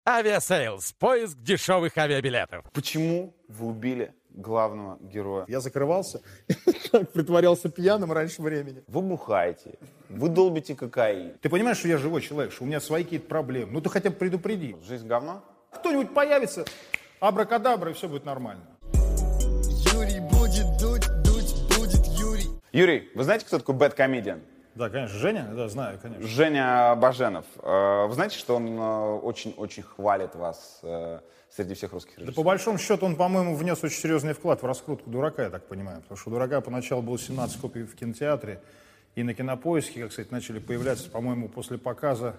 Авиасейлс. Поиск дешевых авиабилетов. Почему вы убили главного героя? Я закрывался, притворялся пьяным раньше времени. Вы бухаете, вы долбите кокаин. Ты понимаешь, что я живой человек, что у меня свои какие-то проблемы? Ну ты хотя бы предупреди. Жизнь говно? Кто-нибудь появится, абракадабра, и все будет нормально. Юрий будет дуть, будет Юрий. Юрий, вы знаете, кто такой bad comedian? Да, конечно. Женя? Да, знаю, конечно. Женя Баженов. Вы знаете, что он очень-очень хвалит вас среди всех русских Да режиссеров? по большому счету он, по-моему, внес очень серьезный вклад в раскрутку «Дурака», я так понимаю. Потому что у «Дурака» поначалу было 17 копий в кинотеатре, и на Кинопоиске, как сказать, начали появляться, по-моему, после показа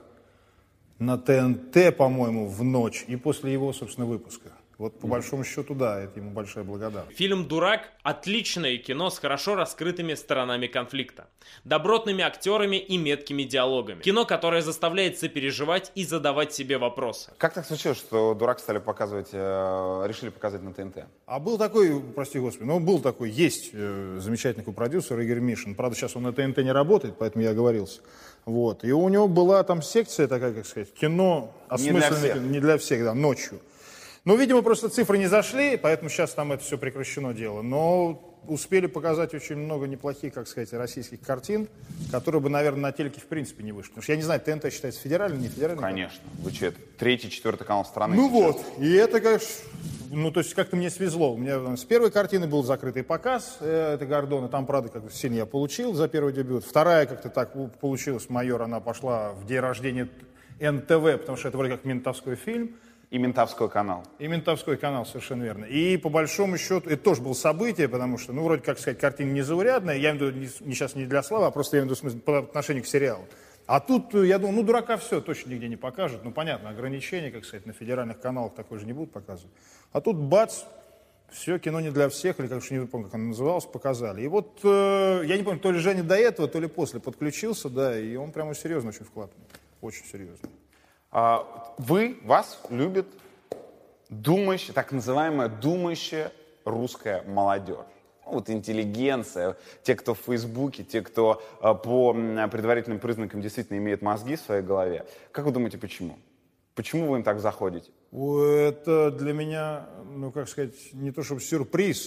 на ТНТ, по-моему, в ночь, и после его, собственно, выпуска. Вот по большому счету, да, это ему большая благодарность. Фильм «Дурак» — отличное кино с хорошо раскрытыми сторонами конфликта, добротными актерами и меткими диалогами. Кино, которое заставляет сопереживать и задавать себе вопросы. Как так случилось, что «Дурак» стали показывать, решили показать на ТНТ? А был такой, прости господи, но был такой, есть замечательный продюсер Игорь Мишин. Правда, сейчас он на ТНТ не работает, поэтому я оговорился. Вот. И у него была там секция такая, как сказать, кино осмысленное, не для всех, да, ночью. Ну, видимо, просто цифры не зашли, поэтому сейчас там это все прекращено дело. Но успели показать очень много неплохих, как сказать, российских картин, которые бы, наверное, на телеке в принципе не вышли. Потому что я не знаю, ТНТ считается федеральным, не федеральным? Конечно. Вы что, это 3-й, 4-й канал страны? Ну сейчас? вот, и это, конечно, ну, то есть как-то мне свезло. У меня с первой картины был закрытый показ, это Гордона, там, правда, как-то сильно я получил за первый дебют. Вторая как-то так получилась, «Майор», она пошла в день рождения НТВ, потому что это вроде как ментовской фильм. И Ментовской канал. И Ментовской канал, совершенно верно. И по большому счету, это тоже было событие, потому что, ну, вроде как сказать, картина незаурядная, я имею в виду не сейчас не для славы, а просто я имею в виду в смысле, по отношению к сериалу. А тут, я думаю, ну, «Дурака» все, точно нигде не покажут. Ну, понятно, ограничения, как сказать, на федеральных каналах такое же не будут показывать. А тут бац, все, кино не для всех, или как-то не помню, как оно называлось, показали. И вот, я не помню, то ли Женя до этого, то ли после подключился, да, и он прямо серьезно очень вкладывает. Очень серьезно. Вас любит думающая, так называемая думающая русская молодежь. Ну, вот интеллигенция, те, кто в Фейсбуке, те, кто по предварительным признакам действительно имеет мозги в своей голове. Как вы думаете, почему? Почему вы им так заходите? Это для меня, ну, как сказать, не то чтобы сюрприз.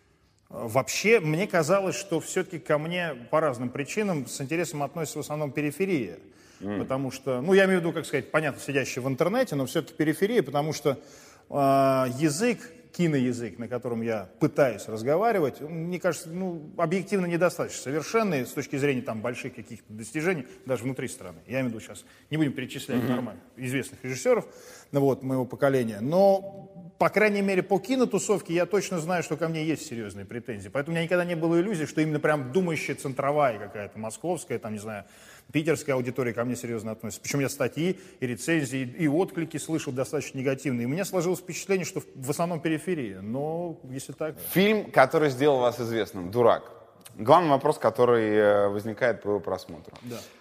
Вообще, мне казалось, что все-таки ко мне по разным причинам с интересом относится в основном периферия. Потому что, ну, я имею в виду, как сказать, понятно, сидящий в интернете, но все-таки периферия, потому что язык, киноязык, на котором я пытаюсь разговаривать, мне кажется, ну, объективно недостаточно совершенный с точки зрения там больших каких-то достижений, даже внутри страны. Я имею в виду сейчас, не будем перечислять нормально известных режиссеров, ну, вот, моего поколения, но, по крайней мере, по кинотусовке я точно знаю, что ко мне есть серьезные претензии. Поэтому у меня никогда не было иллюзий, что именно прям думающая центровая какая-то, московская, там, не знаю, питерская аудитория ко мне серьезно относится. Причем я статьи, и рецензии, и отклики слышал достаточно негативные. И у меня сложилось впечатление, что в основном периферия. Но если так... Фильм, который сделал вас известным, «Дурак». Главный вопрос, который возникает по его просмотру.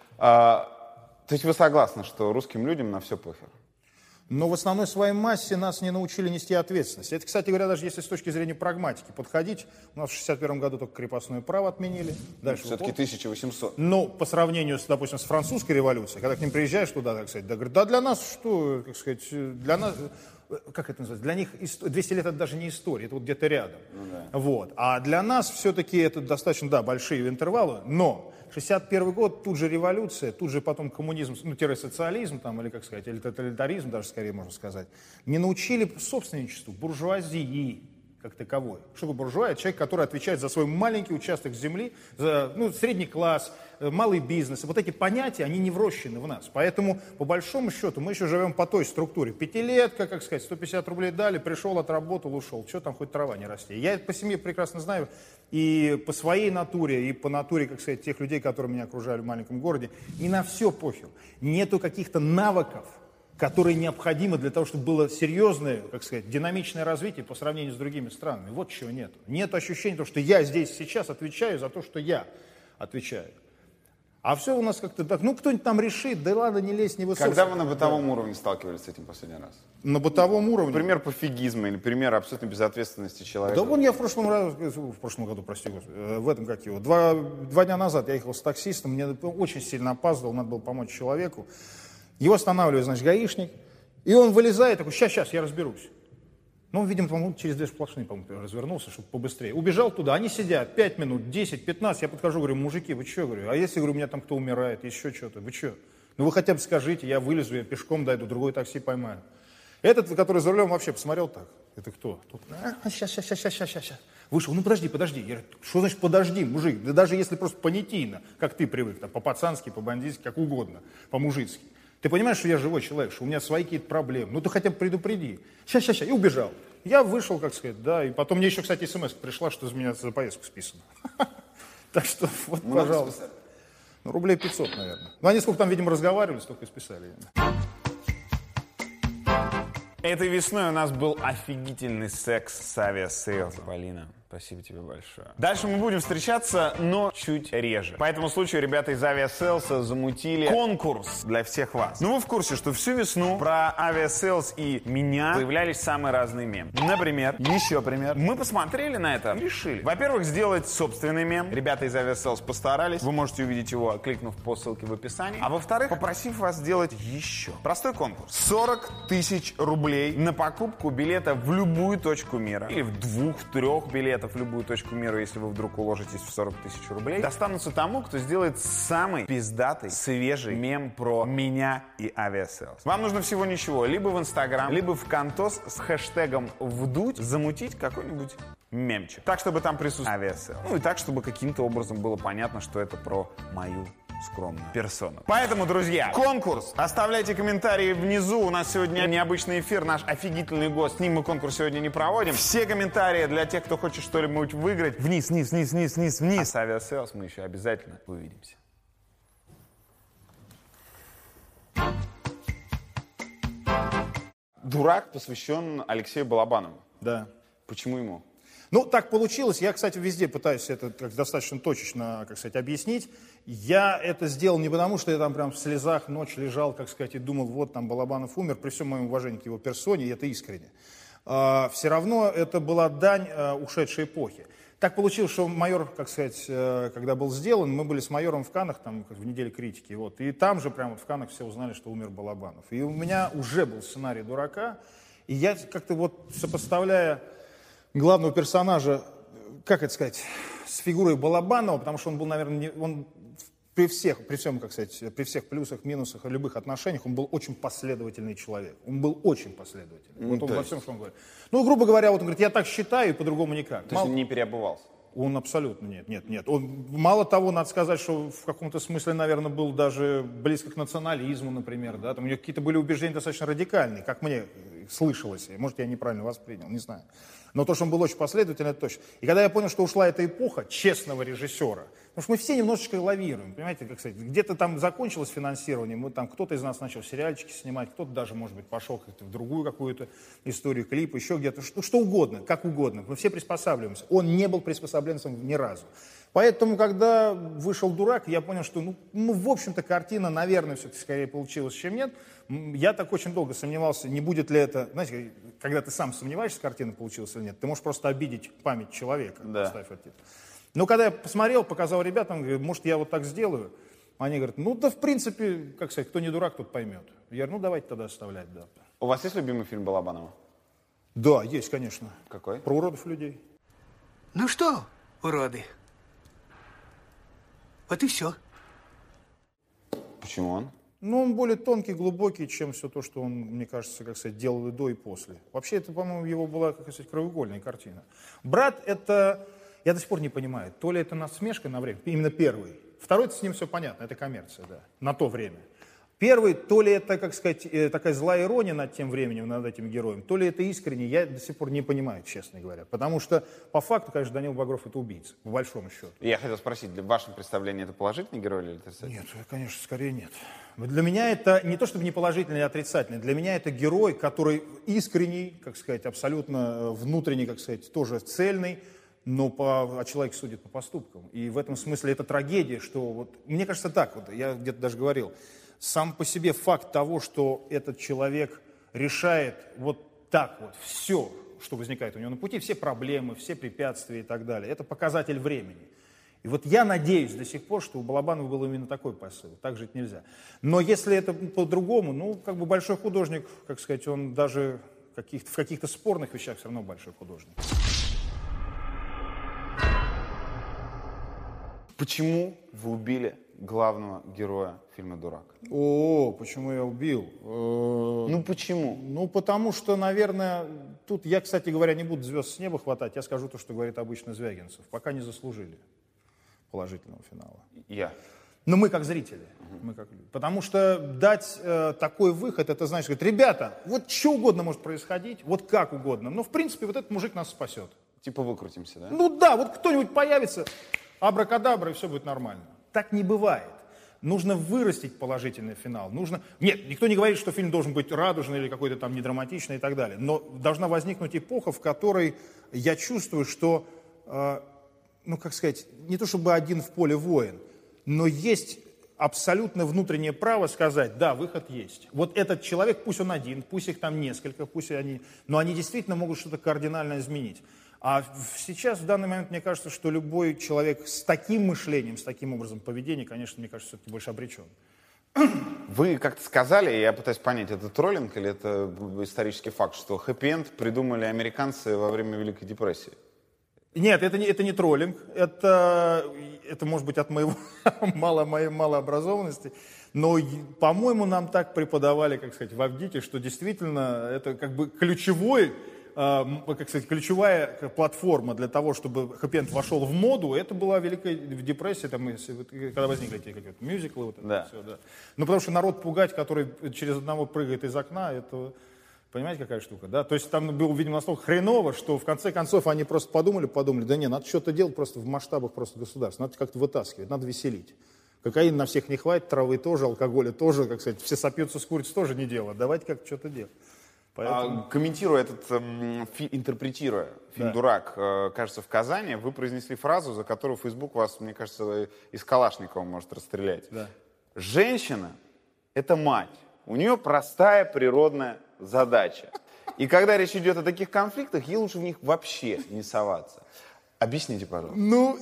Да. То есть вы согласны, что русским людям на все похер? Но в основной своей массе нас не научили нести ответственность. Это, кстати говоря, даже если с точки зрения прагматики подходить, у нас в 1961 году только крепостное право отменили. Дальше Все-таки 1800. Ну, по сравнению, допустим, с французской революцией, когда к ним приезжаешь туда, так сказать, да, говорят, да для нас что, как сказать, для нас, как это называется, для них 200 лет это даже не история, это вот где-то рядом. Ну, да. Вот. А для нас все-таки это достаточно, да, большие интервалы, но 61 год, тут же революция, тут же потом коммунизм, ну, социализм, там, или, как сказать, или тоталитаризм, даже скорее можно сказать, не научили собственничеству, буржуазии как таковой. Что такое буржуа? Это человек, который отвечает за свой маленький участок земли, за, ну, средний класс, малый бизнес. И вот эти понятия, они не врощены в нас. Поэтому, по большому счету, мы еще живем по той структуре. Пятилетка, как сказать, 150 рублей дали, пришел, отработал, ушел. Что там, хоть трава не расти. Я это по семье прекрасно знаю. И по своей натуре, и по натуре, как сказать, тех людей, которые меня окружали в маленьком городе. И на все похер. Нету каких-то навыков, которые необходимы для того, чтобы было серьезное, как сказать, динамичное развитие по сравнению с другими странами. Вот чего нет. Нет ощущения того, что я здесь сейчас отвечаю за то, что я отвечаю. А все у нас как-то так, ну кто-нибудь там решит, да ладно, не лезь, не высоцкий. Когда вы на бытовом уровне сталкивались с этим последний раз? На бытовом уровне? Пример пофигизма или пример абсолютной безответственности человека? Да вон я в прошлом году, прости господи, в этом как его, два дня назад я ехал с таксистом, мне очень сильно опаздывал, надо было помочь человеку. Его останавливает, значит, гаишник, И он вылезает, такой, сейчас, я разберусь. Ну, видимо, по-моему, через 2 сплошные, по-моему, развернулся, чтобы побыстрее. Убежал туда, они сидят 5 минут, 10, 15, я подхожу, говорю, мужики, вы что, говорю, а если, говорю, у меня там кто умирает, еще что-то, вы что? Ну, вы хотя бы скажите, я вылезу, я пешком дойду, другой такси поймаю. Этот, который за рулем, вообще посмотрел так, это кто? Сейчас. Вышел, ну, подожди. Я говорю, что значит подожди, мужик? Да даже если просто понятийно, как ты привык, там, по-пацански, по-бандитски, как угодно, по-мужицки. Ты понимаешь, что я живой человек, что у меня свои какие-то проблемы. Ну, ты хотя бы предупреди. Сейчас. И убежал. Я вышел, как сказать, да. И потом мне еще, кстати, смс пришла, что из меня за поездку списано. Так что, вот, пожалуйста. Ну, рублей 500, наверное. Ну, они сколько там, видимо, разговаривали, столько и списали. Этой весной у нас был офигительный секс с авиасейлс. Полина, спасибо тебе большое. Дальше мы будем встречаться, но чуть реже. По этому случаю ребята из авиасейлса замутили конкурс для всех вас. Ну вы в курсе, что всю весну про авиасейлс и меня появлялись самые разные мемы. Например, еще пример. Мы посмотрели на это и решили. Во-первых, сделать собственный мем. Ребята из авиасейлс постарались. Вы можете увидеть его, кликнув по ссылке в описании. А во-вторых, попросив вас сделать еще. Простой конкурс. 40 тысяч рублей на покупку билета в любую точку мира. Или в 2-3 билетов в любую точку мира, если вы вдруг уложитесь в 40 тысяч рублей. Достанутся тому, кто сделает самый пиздатый, свежий мем про меня и авиасейлс. Вам нужно всего ничего. Либо в Инстаграм, либо в Контос с хэштегом «Вдуть» замутить какой-нибудь мемчик. Так, чтобы там присутствовал авиасейлс. Ну и так, чтобы каким-то образом было понятно, что это про мою скромную персону. Поэтому, друзья, конкурс. Оставляйте комментарии внизу. У нас сегодня необычный эфир, наш офигительный гость. С ним мы конкурс сегодня не проводим. Все комментарии для тех, кто хочет что-нибудь выиграть. Вниз. А с авиасейлс мы еще обязательно увидимся. Дурак посвящен Алексею Балабанову. Да. Почему ему? Ну, так получилось. Я, кстати, везде пытаюсь это достаточно точечно, как сказать, объяснить. Я это сделал не потому, что я там прям в слезах ночь лежал, как сказать, и думал, вот там Балабанов умер, при всем моем уважении к его персоне, и это искренне. Все равно это была дань ушедшей эпохи. Так получилось, что майор, как сказать, когда был сделан, мы были с майором в Каннах, там, в неделе критики, вот, и там же прямо вот в Каннах все узнали, что умер Балабанов. И у меня уже был сценарий дурака, и я как-то вот сопоставляя главного персонажа, как это сказать, с фигурой Балабанова, потому что он был, наверное, он при всем, как сказать, при всех плюсах, минусах и любых отношениях, он был очень последовательный человек. Он был очень последовательный. Вот он во всем, что он говорит. Ну, грубо говоря, вот он говорит, я так считаю, и по-другому никак. То есть он не переобувался? Он абсолютно нет. Он, мало того, надо сказать, что в каком-то смысле, наверное, был даже близко к национализму, например. Да? Там у него какие-то были убеждения достаточно радикальные, как мне слышалось. Может, я неправильно воспринял, не знаю. Но то, что он был очень последовательный, это точно. И когда я понял, что ушла эта эпоха честного режиссера, потому что мы все немножечко лавируем, понимаете, как сказать, где-то там закончилось финансирование, мы там, кто-то из нас начал сериальчики снимать, кто-то даже, может быть, пошел как-то в другую какую-то историю, клип, еще где-то, что угодно, как угодно. Мы все приспосабливаемся. Он не был приспособленцем ни разу. Поэтому, когда вышел «Дурак», я понял, что, в общем-то, картина, наверное, все-таки скорее получилась, чем нет. Я так очень долго сомневался, не будет ли это... Знаете, когда ты сам сомневаешься, картина получилась или нет, ты можешь просто обидеть память человека. Да. Но когда я посмотрел, показал ребятам, говорю, может, я вот так сделаю? Они говорят, в принципе, как сказать, кто не дурак, тот поймет. Я говорю, давайте тогда оставлять, да. У вас есть любимый фильм Балабанова? Да, есть, конечно. Какой? Про уродов людей. Ну что, уроды? Вот и все. Почему он? Он более тонкий, глубокий, чем все то, что он, мне кажется, как сказать, делал и до, и после. Вообще, это, по-моему, его была, как сказать, краеугольная картина. «Брат» — это, я до сих пор не понимаю, то ли это насмешка на время, именно первый. Второй-то с ним все понятно, это коммерция, да, на то время. Первый, то ли это, как сказать, такая злая ирония над тем временем, над этим героем, то ли это искренне, я до сих пор не понимаю, честно говоря. Потому что, по факту, конечно, Данил Багров — это убийца, по большому счету. Я хотел спросить, для вашего представления это положительный герой или отрицательный? Нет, конечно, скорее нет. Для меня это не то, чтобы не положительный, а отрицательный. Для меня это герой, который искренний, как сказать, абсолютно внутренний, как сказать, тоже цельный, но человек судит по поступкам. И в этом смысле это трагедия, что вот, мне кажется так, вот я где-то даже говорил, сам по себе факт того, что этот человек решает вот так вот все, что возникает у него на пути, все проблемы, все препятствия и так далее, это показатель времени. И вот я надеюсь до сих пор, что у Балабанова был именно такой посыл. Так жить нельзя. Но если это по-другому, ну, как бы большой художник, как сказать, он даже в каких-то спорных вещах все равно большой художник. Почему вы убили главного героя фильма «Дурак»? О, почему я убил? Ну почему? Ну, потому что, наверное, тут я, кстати говоря, не буду звезд с неба хватать, я скажу то, что говорит обычно Звягинцев. Пока не заслужили положительного финала. Я. Но мы как зрители. Мы как люди. Потому что дать такой выход, это значит, говорит, ребята, вот что угодно может происходить, вот как угодно, но в принципе вот этот мужик нас спасет. Типа выкрутимся, да? Ну да, вот кто-нибудь появится, абракадабра, и все будет нормально. Так не бывает. Нужно вырастить положительный финал. Нет, никто не говорит, что фильм должен быть радужный или какой-то там недраматичный и так далее. Но должна возникнуть эпоха, в которой я чувствую, что, ну как сказать, не то чтобы один в поле воин, но есть абсолютно внутреннее право сказать, да, выход есть. Вот этот человек, пусть он один, пусть их там несколько, пусть они, но они действительно могут что-то кардинально изменить. А сейчас, в данный момент, мне кажется, что любой человек с таким мышлением, с таким образом поведения, конечно, мне кажется, все-таки больше обречен. Вы как-то сказали, я пытаюсь понять, это троллинг или это исторический факт, что хэппи-энд придумали американцы во время Великой депрессии? Нет, это не троллинг, это может быть от моей малообразованности, но, по-моему, нам так преподавали, как сказать, в Авгике, что действительно это как бы ключевая платформа для того, чтобы хэппи-энд вошел в моду, это была Великая депрессия, там, когда возникли эти мюзиклы, вот это да. все, да. Ну, потому что народ пугать, который через одного прыгает из окна, это, понимаете, какая штука, да? То есть там было, видимо, настолько хреново, что в конце концов они просто подумали, да не, надо что-то делать просто в масштабах просто государства, надо как-то вытаскивать, надо веселить. Кокаин на всех не хватит, травы тоже, алкоголя тоже, как сказать, все сопьются с курицей тоже не дело, давайте как-то что-то делать. Поэтому... Комментируя интерпретируя фильм «Дурак», кажется, в Казани, вы произнесли фразу, за которую Facebook вас, мне кажется, из Калашникова может расстрелять. Да. Женщина — это мать. У нее простая природная задача. И когда речь идет о таких конфликтах, ей лучше в них вообще не соваться. Объясните, пожалуйста. Ну,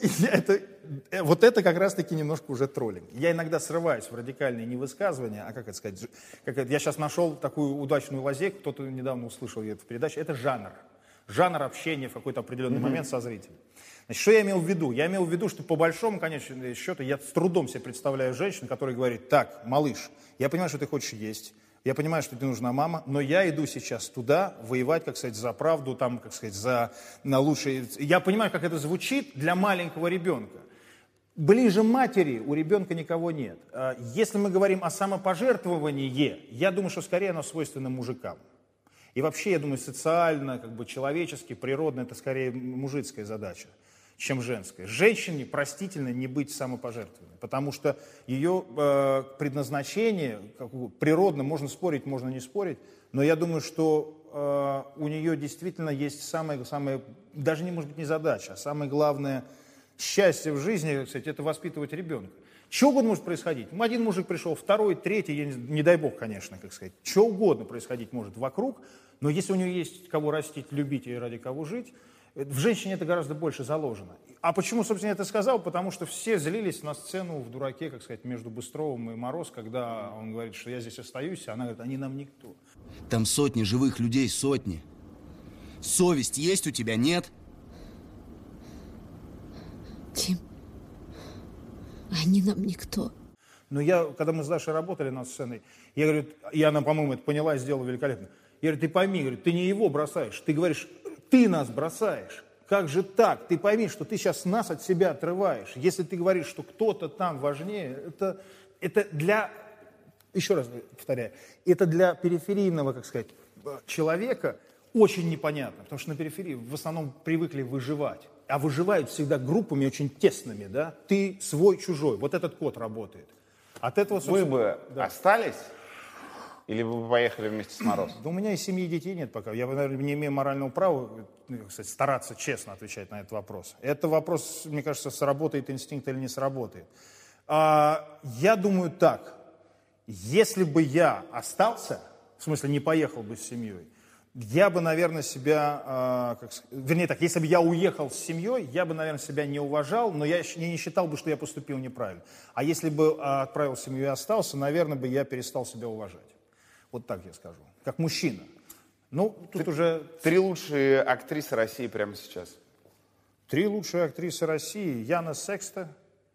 вот это как раз-таки немножко уже троллинг. Я иногда срываюсь в радикальные невысказывания, а как это сказать, я сейчас нашел такую удачную лазейку, кто-то недавно услышал это в передаче, это жанр. Жанр общения в какой-то определенный момент со зрителем. Значит, что я имел в виду? Я имел в виду, что по большому, конечно, счету, я с трудом себе представляю женщину, которая говорит, так, малыш, я понимаю, что ты хочешь есть, я понимаю, что тебе нужна мама, но я иду сейчас туда воевать, как сказать, за правду, там, как сказать, на лучшее. Я понимаю, как это звучит для маленького ребенка. Ближе матери у ребенка никого нет. Если мы говорим о самопожертвовании, я думаю, что скорее оно свойственно мужикам. И вообще, я думаю, социально, как бы человечески, природно, это скорее мужицкая задача, чем женская. Женщине простительно не быть самопожертвованной, потому что ее предназначение, природно, можно спорить, можно не спорить, но я думаю, что у нее действительно есть самое, даже не может быть не задача, а самое главное счастье в жизни, кстати, это воспитывать ребенка. Что угодно может происходить. Один мужик пришел, второй, третий, не дай бог, конечно, как сказать. Что угодно происходить может вокруг, но если у нее есть кого растить, любить и ради кого жить, в женщине это гораздо больше заложено. А почему, собственно, я это сказал? Потому что все злились на сцену в «Дураке», как сказать, между Быстровым и Мороз, когда он говорит, что я здесь остаюсь, а она говорит, они нам никто. Там сотни живых людей, сотни. Совесть есть у тебя, нет? Тим, они нам никто. Но когда мы с Дашей работали над сценой, я говорю, и она, по-моему, это поняла и сделала великолепно. Я говорю, ты пойми, говорю, ты не его бросаешь, ты говоришь, ты нас бросаешь. Как же так? Ты пойми, что ты сейчас нас от себя отрываешь. Если ты говоришь, что кто-то там важнее, это для, еще раз повторяю, это для периферийного, как сказать, человека очень непонятно, потому что на периферии в основном привыкли выживать. А выживают всегда группами очень тесными, да? Ты свой, чужой. Вот этот код работает. От этого, Вы бы остались? Или вы бы поехали вместе с Мороз? Да у меня и семьи, и детей нет пока. Я, наверное, не имею морального права, кстати, стараться честно отвечать на этот вопрос. Это вопрос, мне кажется, сработает инстинкт или не сработает. Я думаю так. Если бы я остался, в смысле не поехал бы с семьей, Я бы, наверное, себя, вернее так, если бы я уехал с семьей, я бы, наверное, себя не уважал, но я не считал бы, что я поступил неправильно. А если бы отправил семью и остался, наверное, бы я перестал себя уважать. Вот так я скажу. Как мужчина. Ну, тут уже... 3 лучшие актрисы России прямо сейчас. 3 лучшие актрисы России. Яна Секста.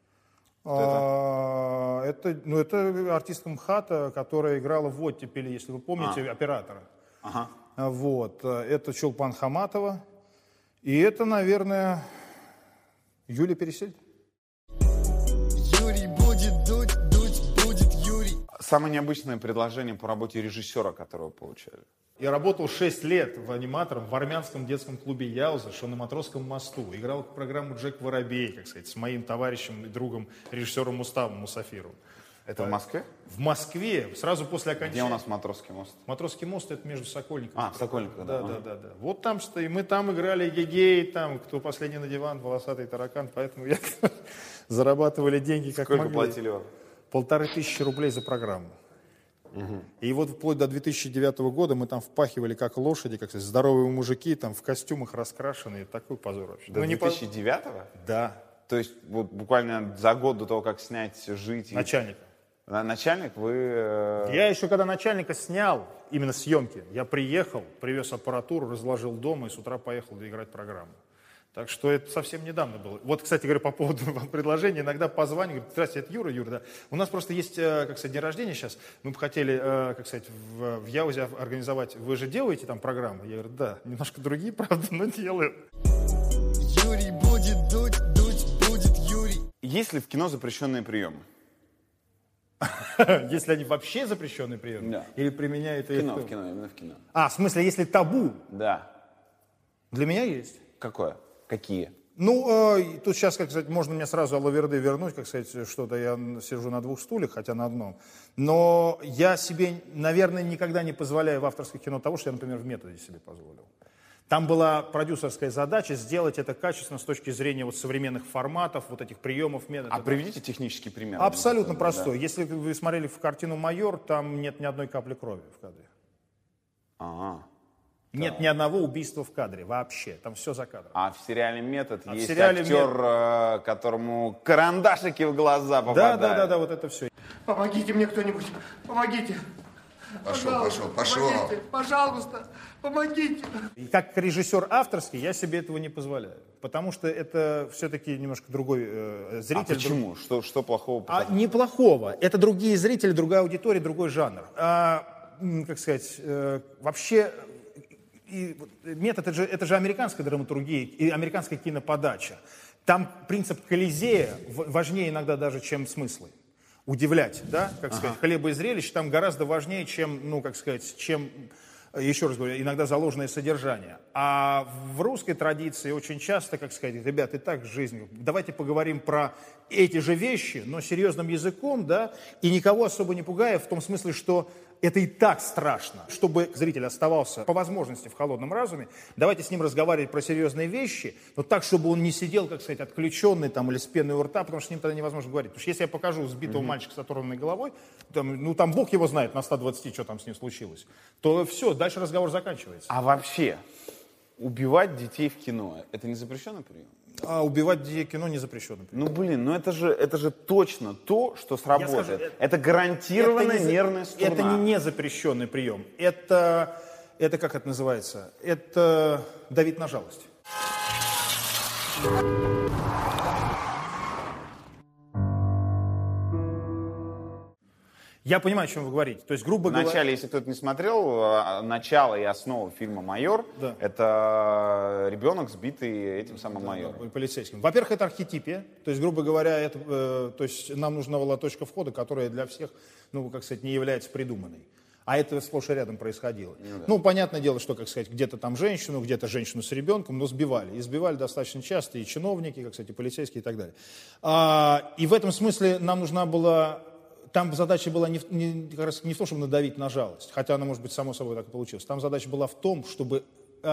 Это артистка МХАТа, которая играла в «Оттепели», если вы помните, оператора. Ага. Вот. Это Чулпан Хаматова. И это, наверное, Юлия Пересильд. Юрий будет дуть, дуть будет Юрий. Самое необычное предложение по работе режиссера, которое вы получали. Я работал 6 лет аниматором в армянском детском клубе «Яуза», что на Матросском мосту. Играл программу «Джек Воробей», как сказать, с моим товарищем и другом, режиссером Муставом Мусафировым. Это в Москве? В Москве, сразу после окончания... Где у нас Матросский мост? Матросский мост — это между Сокольниками. В Сокольниках, да. Да. Вот там что, и мы там играли гегей, там, кто последний на диван, волосатый таракан, поэтому я зарабатывали деньги как Сколько могли. платили вам? 1500 рублей за программу. И вот вплоть до 2009 года мы там впахивали как лошади, как сказать, здоровые мужики, там в костюмах раскрашенные. Такой позор вообще. До 2009-го? Да. То есть вот буквально за год до того, как снять «Жить». Начальник. Начальник вы... Я еще когда начальника снял, именно съемки, я приехал, привез аппаратуру, разложил дома и с утра поехал играть программу. Так что это совсем недавно было. Вот, кстати говоря, по поводу предложения, иногда позвоню, говорю: здравствуйте, это Юра, да. У нас просто есть, как сказать, день рождения сейчас. Мы бы хотели, как сказать, в Яузе организовать. Вы же делаете там программы? Я говорю: да, немножко другие, правда, но делаю. Юрий будет дуть, дуть будет Юрий. Есть ли в кино запрещенные приемы? Если они вообще запрещенные приемы? Да. Или применяют их? В кино, именно в кино. В смысле, если табу? Да. Для меня есть. Какое? Какие? Ну, тут сейчас, как сказать, можно мне сразу алаверды вернуть, как сказать, что-то я сижу на 2 стульях, хотя на одном. Но я себе, наверное, никогда не позволяю в авторском кино того, что я, например, в «Методе» себе позволил. Там была продюсерская задача сделать это качественно с точки зрения вот современных форматов, вот этих приемов, методов. Приведите технический пример. Абсолютно простой. Да. Если вы смотрели в картину «Майор», там нет ни одной капли крови в кадре. Нет ни одного убийства в кадре вообще. Там все за кадром. А в сериале «Метод» есть актер, которому карандашики в глаза попадают. Да, вот это все. Помогите мне кто-нибудь, помогите. Пошел. Помогите, пожалуйста, помогите. И как режиссер авторский я себе этого не позволяю. Потому что это все-таки немножко другой зритель. Почему? Что плохого? Неплохого. Это другие зрители, другая аудитория, другой жанр. Как сказать, вообще... «Метод» это же американская драматургия и американская киноподача. Там принцип Колизея важнее иногда даже, чем смыслы. Удивлять, да, как сказать, хлеба и зрелищ там гораздо важнее, чем, еще раз говорю, иногда заложенное содержание. А в русской традиции очень часто, как сказать, ребят, и так жизнь, давайте поговорим про эти же вещи, но серьезным языком, да, и никого особо не пугая, в том смысле, что это и так страшно. Чтобы зритель оставался по возможности в холодном разуме, давайте с ним разговаривать про серьезные вещи, но так, чтобы он не сидел, как сказать, отключенный там, или с пеной у рта, потому что с ним тогда невозможно говорить. Потому что если я покажу сбитого мальчика с оторванной головой, там Бог его знает на 120, что там с ним случилось, то все, дальше разговор заканчивается. А вообще, убивать детей в кино, это не запрещенный прием? А убивать детей в кино не запрещено. Это же точно то, что сработает. Скажу, это гарантированная нервная струна. Это не запрещенный прием. Это как это называется? Это давить на жалость. Я понимаю, о чем вы говорите. То есть, грубо говоря... Вначале, если кто-то не смотрел, начало и основа фильма «Майор» — это ребенок, сбитый этим самым майором. Полицейским. Во-первых, это архетипия. То есть, грубо говоря, то есть нам нужна была точка входа, которая для всех, как сказать, не является придуманной. А это сплошь и рядом происходило. Понятное дело, что, как сказать, где-то там женщину, где-то женщину с ребенком, но сбивали. И сбивали достаточно часто и чиновники, как, кстати, полицейские и так далее. И в этом смысле нам нужна была... Там задача была как раз не в том, чтобы надавить на жалость, хотя она, может быть, само собой так и получилась. Там задача была в том, чтобы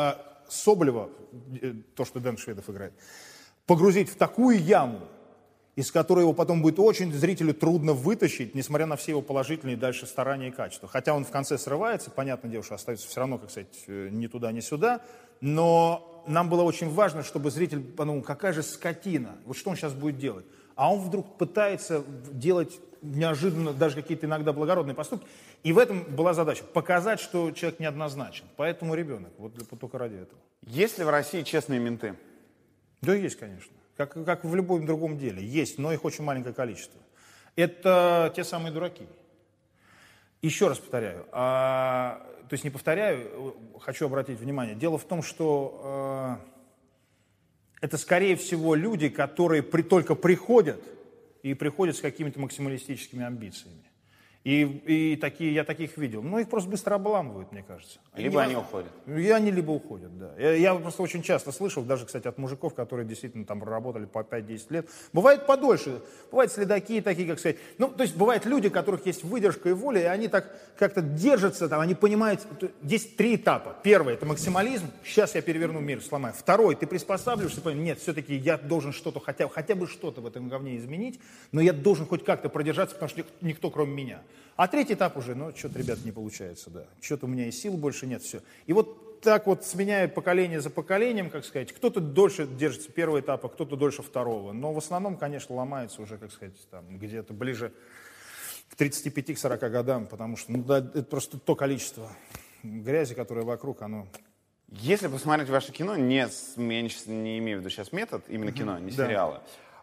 Соболева, то, что Дэн Шведов играет, погрузить в такую яму из которой его потом будет очень зрителю трудно вытащить, несмотря на все его положительные дальше старания и качества. Хотя он в конце срывается, понятное дело, что остается все равно, как сказать, ни туда, ни сюда, но нам было очень важно, чтобы зритель подумал, какая же скотина, вот что он сейчас будет делать. А он вдруг пытается делать неожиданно даже какие-то иногда благородные поступки. И в этом была задача – показать, что человек неоднозначен. Поэтому ребенок, вот только ради этого. Есть ли в России честные менты? Да, есть, конечно. Как в любом другом деле. Есть, но их очень маленькое количество. Это те самые дураки. Еще раз повторяю. То есть не повторяю, хочу обратить внимание. Дело в том, что это, скорее всего, люди, которые только приходят, и приходят с какими-то максималистическими амбициями. И я таких видел. Но их просто быстро обламывают, мне кажется. Либо они уходят. И они либо уходят, да. Я просто очень часто слышал, даже, кстати, от мужиков, которые действительно там проработали по 5-10 лет. Бывает подольше. Бывают следаки такие, как сказать. Ну, то есть бывают люди, у которых есть выдержка и воля, и они так как-то держатся, там, они понимают, здесь 3 этапа. Первый – это максимализм. Сейчас я переверну мир, сломаю. Второй – ты приспосабливаешься, понимаешь, нет, все-таки я должен что-то, хотя бы что-то в этом говне изменить, но я должен хоть как-то продержаться, потому что никто, кроме меня. А третий этап уже, что-то, ребят, не получается, да. Что-то у меня и сил больше нет, все. И вот так вот, сменяя поколение за поколением, как сказать, кто-то дольше держится первого этапа, кто-то дольше второго. Но в основном, конечно, ломается уже, как сказать, там, где-то ближе к 35-40 годам, потому что, это просто то количество грязи, которое вокруг, оно... Если посмотреть ваше кино, я не имею в виду сейчас метод, именно кино, не сериалы,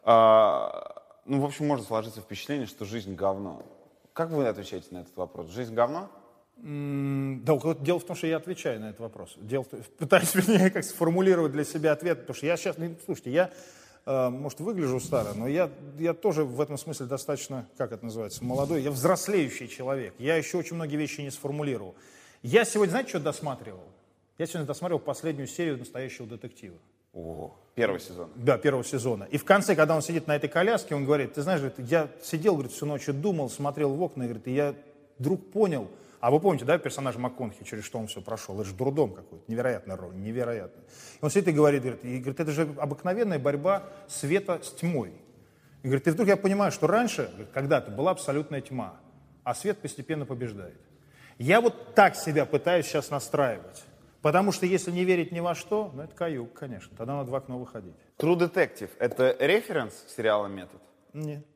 в общем, может сложиться впечатление, что жизнь говно. Как вы отвечаете на этот вопрос? Жизнь говно? Да, вот дело в том, что я отвечаю на этот вопрос. Пытаюсь, вернее, как сформулировать для себя ответ, потому что я сейчас, слушайте, я, может, выгляжу старо, но я тоже в этом смысле достаточно, как это называется, молодой, я взрослеющий человек. Я еще очень многие вещи не сформулировал. Я сегодня, знаете, что досматривал? Я сегодня досматривал последнюю серию «Настоящего детектива». О, первый сезон. Да, первого сезона. И в конце, когда он сидит на этой коляске, он говорит, ты знаешь, говорит, я сидел, говорит, всю ночь и думал, смотрел в окна, и, говорит, и я вдруг понял, а вы помните, да, персонаж МакКонахи, через что он все прошел, это же дурдом какой-то, невероятная роль, невероятно. И он сидит и говорит, это же обыкновенная борьба света с тьмой. И говорит, и вдруг я понимаю, что раньше, когда-то была абсолютная тьма, а свет постепенно побеждает. Я вот так себя пытаюсь сейчас настраивать. Потому что если не верить ни во что, это каюк, конечно. Тогда надо в окно выходить. True Detective — это референс сериала «Метод»? Нет.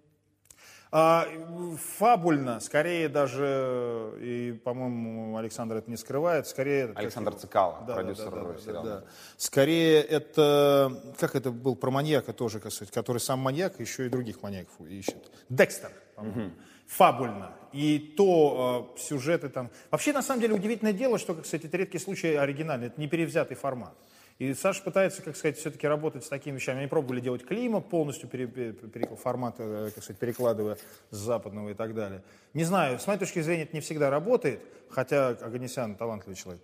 Фабульно, скорее даже, и, по-моему, Александр это не скрывает, скорее... Александр Цикало, продюсер сериала. Да. Скорее это, как это был про маньяка тоже, который сам маньяк, еще и других маньяков ищет. Декстер, по-моему. Фабульно. И то сюжеты там... Вообще, на самом деле, удивительное дело, что, кстати, это редкий случай оригинальный, это не перевзятый формат. И Саша пытается, как сказать, все-таки работать с такими вещами. Они пробовали делать Клима, полностью формат, как сказать, перекладывая с западного и так далее. Не знаю, с моей точки зрения, это не всегда работает, хотя Оганесян талантливый человек.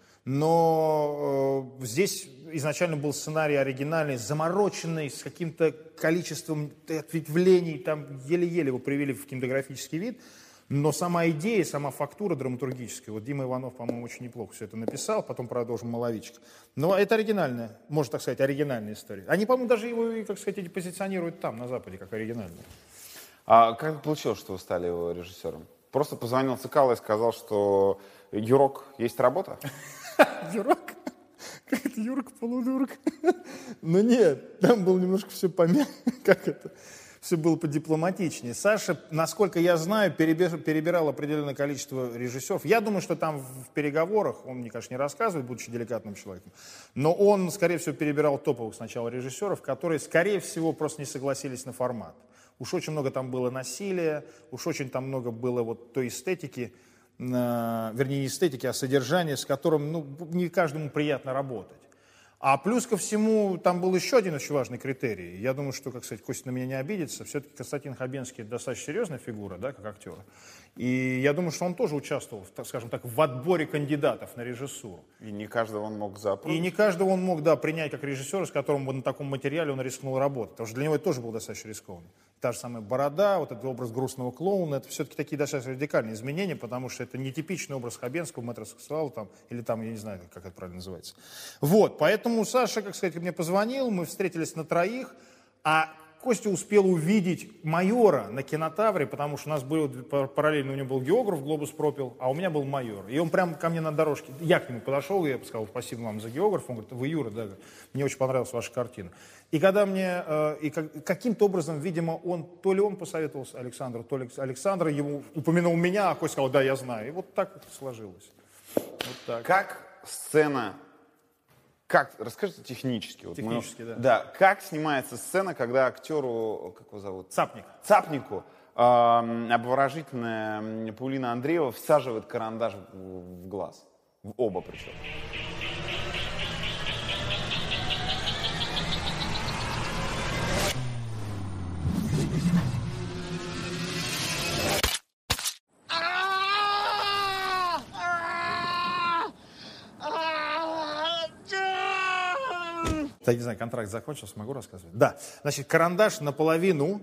Но здесь изначально был сценарий оригинальный, замороченный, с каким-то количеством ответвлений, там еле-еле его привели в кинематографический вид. Но сама идея, сама фактура драматургическая, вот Дима Иванов, по-моему, очень неплохо все это написал, потом продолжим Маловичек. Но это оригинальная, можно так сказать, оригинальная история. Они, по-моему, даже его, как сказать, позиционируют там, на Западе, как оригинальную. А как получилось, что вы стали его режиссером? Просто позвонил Цикало и сказал, что Юрок, есть работа? Юрок? Как это Юрок полудурок? Ну нет, там было немножко все помягче, как это... Все было подипломатичнее. Саша, насколько я знаю, перебирал определенное количество режиссеров. Я думаю, что там в переговорах, он мне, конечно, не рассказывает, будучи деликатным человеком, но он, скорее всего, перебирал топовых сначала режиссеров, которые, скорее всего, просто не согласились на формат. Уж очень много там было насилия, уж очень там много было вот той эстетики, вернее, не эстетики, а содержания, с которым не каждому приятно работать. А плюс ко всему, там был еще один очень важный критерий. Я думаю, что, как сказать, Костя на меня не обидится. Все-таки Константин Хабенский достаточно серьезная фигура, да, как актер. И я думаю, что он тоже участвовал, так скажем так, в отборе кандидатов на режиссуру. И не каждого он мог запомнить. И не каждого он мог, да, принять как режиссера, с которым на таком материале он рискнул работать. Потому что для него это тоже было достаточно рискованно. Та же самая борода, вот этот образ грустного клоуна, это все-таки такие достаточно радикальные изменения, потому что это нетипичный образ Хабенского, метросексуала там, или там, я не знаю, как это правильно называется. Вот, поэтому Саша, как сказать, мне позвонил, мы встретились на троих, а Костя успел увидеть майора на кинотавре, потому что у нас был параллельно, у него был географ, глобус пропил, а у меня был майор. И он прямо ко мне на дорожке, я к нему подошел, и я сказал, спасибо вам за географ. Он говорит, вы Юра, да, мне очень понравилась ваша картина. И когда мне, каким-то образом, видимо, то ли он посоветовался Александру, то ли Александр ему упомянул меня, а Костя сказал, да, я знаю. И вот так это сложилось. Вот так. Как сцена... Расскажите технически. Вот Технически, да. Да, как снимается сцена, когда актеру, как его зовут? Цапнику обворожительная Паулина Андреева всаживает карандаш в глаз. В оба причем. Я не знаю, контракт закончился, могу рассказывать? Да. Значит, карандаш наполовину,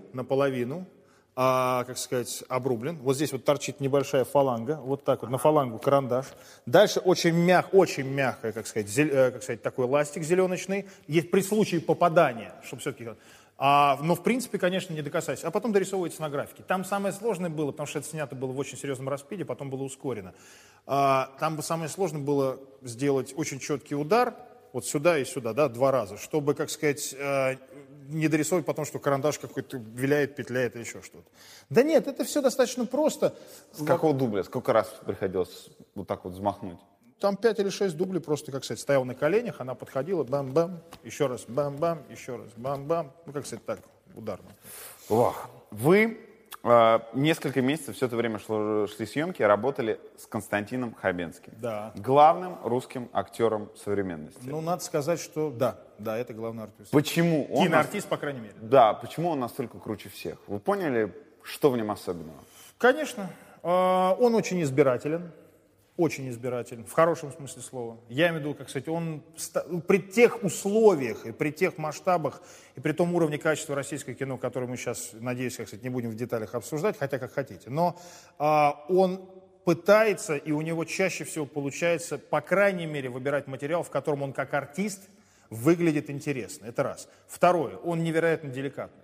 как сказать, обрублен. Вот здесь вот торчит небольшая фаланга. Вот так вот на фалангу карандаш. Дальше очень мягкая, как сказать, такой ластик зеленочный. Есть при случае попадания, чтобы все-таки... но, в принципе, конечно, не докасайся. А потом дорисовывается на графике. Там самое сложное было, потому что это снято было в очень серьезном распиде, потом было ускорено. Там бы самое сложное было сделать очень четкий удар, вот сюда и сюда, да, 2 раза, чтобы, как сказать, не дорисовывать потом, что карандаш какой-то виляет, петляет или еще что-то. Да нет, это все достаточно просто. С какого дубля? Сколько раз приходилось вот так вот взмахнуть? Там 5 или 6 дублей просто, как сказать, стоял на коленях, она подходила, бам-бам, еще раз бам-бам, еще раз бам-бам. Ну, как сказать, так, ударно. Ох. Вы несколько месяцев, все это время шли съемки, работали с Константином Хабенским. Да. Главным русским актером современности. Ну, надо сказать, что да, это главный артист. Почему он... Киноартист, по крайней мере. Да, почему он настолько круче всех? Вы поняли, что в нем особенного? Конечно. Он очень избирателен. Очень избирателен, в хорошем смысле слова. Я имею в виду, как сказать, он при тех условиях и при тех масштабах и при том уровне качества российского кино, которое мы сейчас, надеюсь, как сказать, не будем в деталях обсуждать, хотя как хотите, но он пытается, и у него чаще всего получается, по крайней мере, выбирать материал, в котором он как артист выглядит интересно. Это раз. Второе, он невероятно деликатный.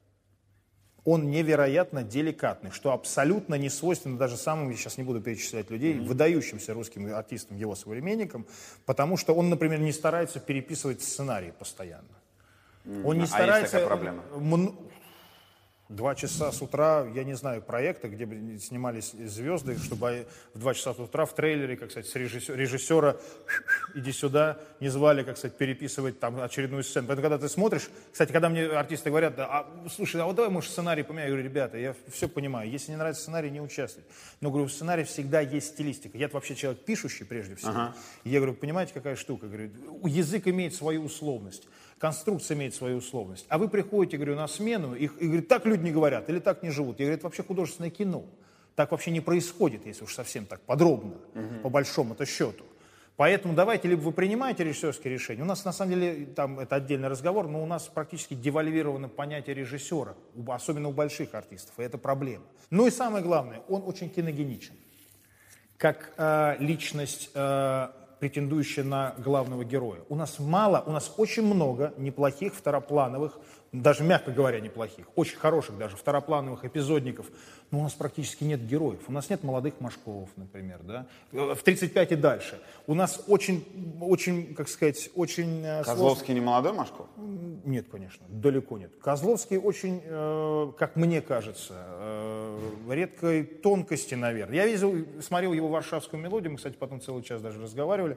Он невероятно деликатный, что абсолютно не свойственно даже самым, я сейчас не буду перечислять людей, выдающимся русским артистам, его современникам, потому что он, например, не старается переписывать сценарий постоянно. Он не старается... есть такая проблема? 2 часа с утра, я не знаю, проекта, где бы снимались звезды, чтобы в 2 часа с утра в трейлере, как сказать, с режиссера «иди сюда» не звали, как сказать, переписывать там очередную сцену. Поэтому, когда ты смотришь, кстати, когда мне артисты говорят, слушай, а вот давай, может, сценарий поменяем, я говорю, ребята, я все понимаю, если не нравится сценарий, не участвуй. Но, говорю, в сценарии всегда есть стилистика. Я вообще человек пишущий, прежде всего. И я говорю, понимаете, какая штука? Говорю, язык имеет свою условность. Конструкция имеет свою условность. А вы приходите, говорю, на смену, и говорит, так люди не говорят, или так не живут. Я говорю, это вообще художественное кино. Так вообще не происходит, если уж совсем так подробно, по большому-то счету. Поэтому давайте, либо вы принимаете режиссерские решения. У нас, на самом деле, там это отдельный разговор, но у нас практически девальвировано понятие режиссера, особенно у больших артистов, и это проблема. Ну и самое главное, он очень киногеничен. Как личность... претендующая на главного героя. У нас очень много неплохих второплановых, даже мягко говоря неплохих, очень хороших даже второплановых эпизодников, но у нас практически нет героев. У нас нет молодых Машковых, например, да? В 35 и дальше. У нас очень, как сказать, очень... Козловский не молодой Машков? Нет, конечно, далеко нет. Козловский очень, как мне кажется, редкой тонкости, наверное. Я смотрел его «Варшавскую мелодию», мы, кстати, потом целый час даже разговаривали.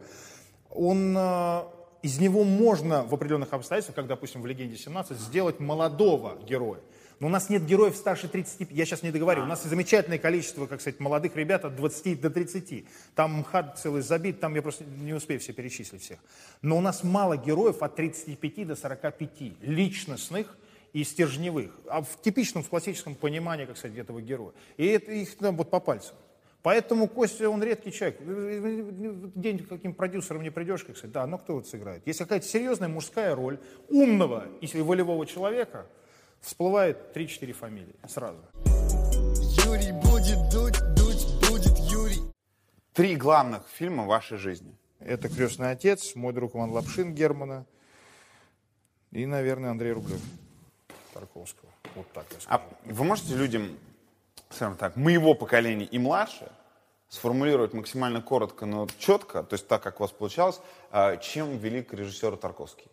Из него можно в определенных обстоятельствах, как, допустим, в «Легенде 17», сделать молодого героя. Но у нас нет героев старше 35, я сейчас не договорю. У нас замечательное количество, как сказать, молодых ребят от 20 до 30. Там МХАТ целый забит, там я просто не успею все перечислить всех. Но у нас мало героев от 35 до 45, личностных и стержневых. А в типичном, в классическом понимании, как сказать, этого героя. И это их там вот по пальцам. Поэтому Костя, он редкий человек. День каким продюсером не придешь, как сказать, да, но кто вот сыграет? Если какая-то серьезная мужская роль умного и волевого человека, всплывает 3-4 фамилии сразу. Юрий будет дуть, дуть будет Юрий. 3 главных фильма в вашей жизни. Это «Крестный отец», «Мой друг Иван Лапшин» Германа и, наверное, Андрей Рублев. Тарковского. Вот так я А скажу. вы можете людям, скажем так, моего поколения и младше сформулировать максимально коротко, но четко, то есть так, как у вас получалось, чем велик режиссер Тарковский?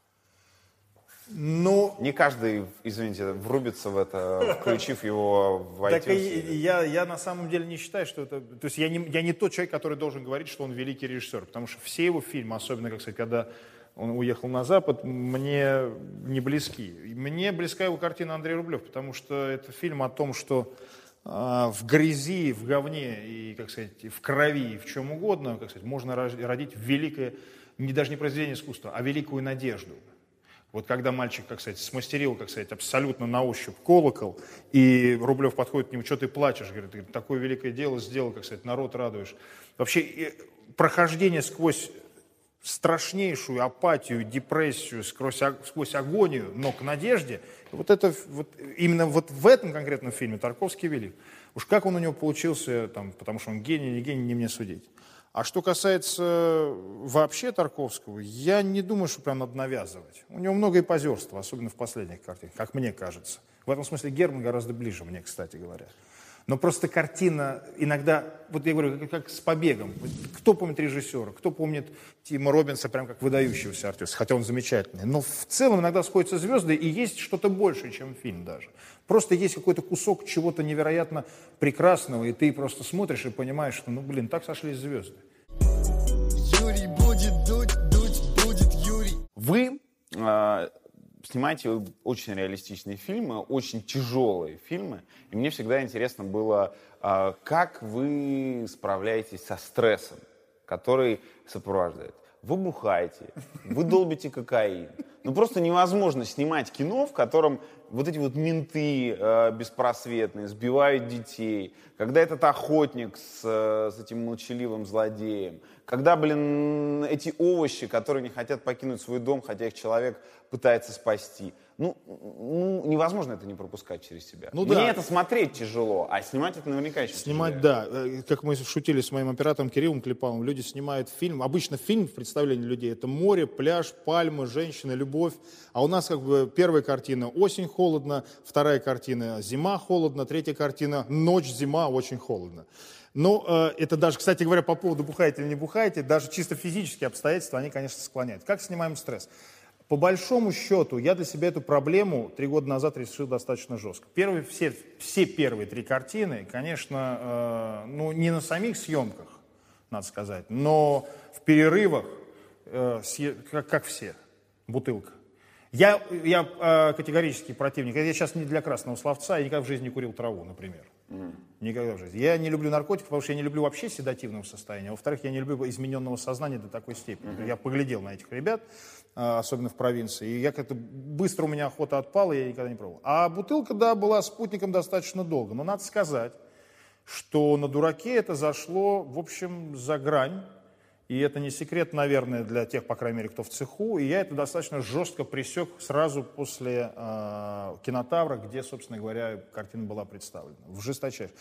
Ну, Не каждый, извините, врубится в это, включив его в так iTunes. я на самом деле не считаю, что это... То есть я не тот человек, который должен говорить, что он великий режиссер, потому что все его фильмы, особенно, как сказать, когда он уехал на Запад, мне не близки. И мне близка его картина Андрей Рублев, потому что это фильм о том, что в грязи, в говне и, как сказать, в крови, в чем угодно, как сказать, можно родить великое, даже не произведение искусства, а великую надежду. Вот когда мальчик, как сказать, смастерил, как сказать, абсолютно на ощупь колокол, и Рублев подходит к нему: что ты плачешь? Говорит, ты такое великое дело сделал, как сказать, народ радуешь. Вообще прохождение сквозь страшнейшую апатию, депрессию, сквозь агонию, но к надежде, вот это, вот, именно вот в этом конкретном фильме Тарковский велик. Уж как он у него получился, там, потому что он гений, не гений, не мне судить. А что касается вообще Тарковского, я не думаю, что прям надо навязывать. У него много и позерства, особенно в последних картинах, как мне кажется. В этом смысле Герман гораздо ближе мне, кстати говоря. Но просто картина иногда, вот я говорю, как с «Побегом». Кто помнит режиссера, кто помнит Тима Робинса прям как выдающегося артиста, хотя он замечательный. Но в целом иногда сходятся звезды, и есть что-то большее, чем фильм даже. Просто есть какой-то кусок чего-то невероятно прекрасного, и ты просто смотришь и понимаешь, что, так сошлись звезды. Юрий будет дуть будет Юрий. Вы снимаете очень реалистичные фильмы, очень тяжелые фильмы. И мне всегда интересно было, как вы справляетесь со стрессом, который сопровождает. Вы бухаете, вы долбите кокаин. Просто невозможно снимать кино, в котором вот эти вот менты беспросветные сбивают детей, когда этот охотник с этим молчаливым злодеем, когда, эти овощи, которые не хотят покинуть свой дом, хотя их человек пытается спасти. Невозможно это не пропускать через себя. Мне это смотреть тяжело, а снимать это наверняка еще Снимать, тяжелее. да. Как мы шутили с моим оператором Кириллом Клепаловым, люди снимают фильм. Обычно фильм в представлении людей — это море, пляж, пальмы, женщины, любовь. А у нас как бы первая картина — осень, холодно, вторая картина — зима, холодно, третья картина — ночь, зима, очень холодно. Но это даже, кстати говоря, по поводу бухаете или не бухаете, даже чисто физические обстоятельства, они, конечно, склоняют. Как снимаем стресс? По большому счету, я для себя эту проблему 3 года назад решил достаточно жестко. Все первые 3 картины, конечно, не на самих съемках, надо сказать, но в перерывах, как все, бутылка. Я категорический противник. Я сейчас не для красного словца, я никогда в жизни не курил траву, например. Никогда в жизни. Я не люблю наркотики, потому что я не люблю вообще седативного состояния. Во-вторых, я не люблю измененного сознания до такой степени. Я поглядел на этих ребят, особенно в провинции, и я как-то быстро у меня охота отпала, и я никогда не пробовал. А бутылка, да, была спутником достаточно долго. Но надо сказать, что на дураке это зашло, в общем, за грань. И это не секрет, наверное, для тех, по крайней мере, кто в цеху. И я это достаточно жестко пресек сразу после «Кинотавра», где, собственно говоря, картина была представлена. В жесточайшем.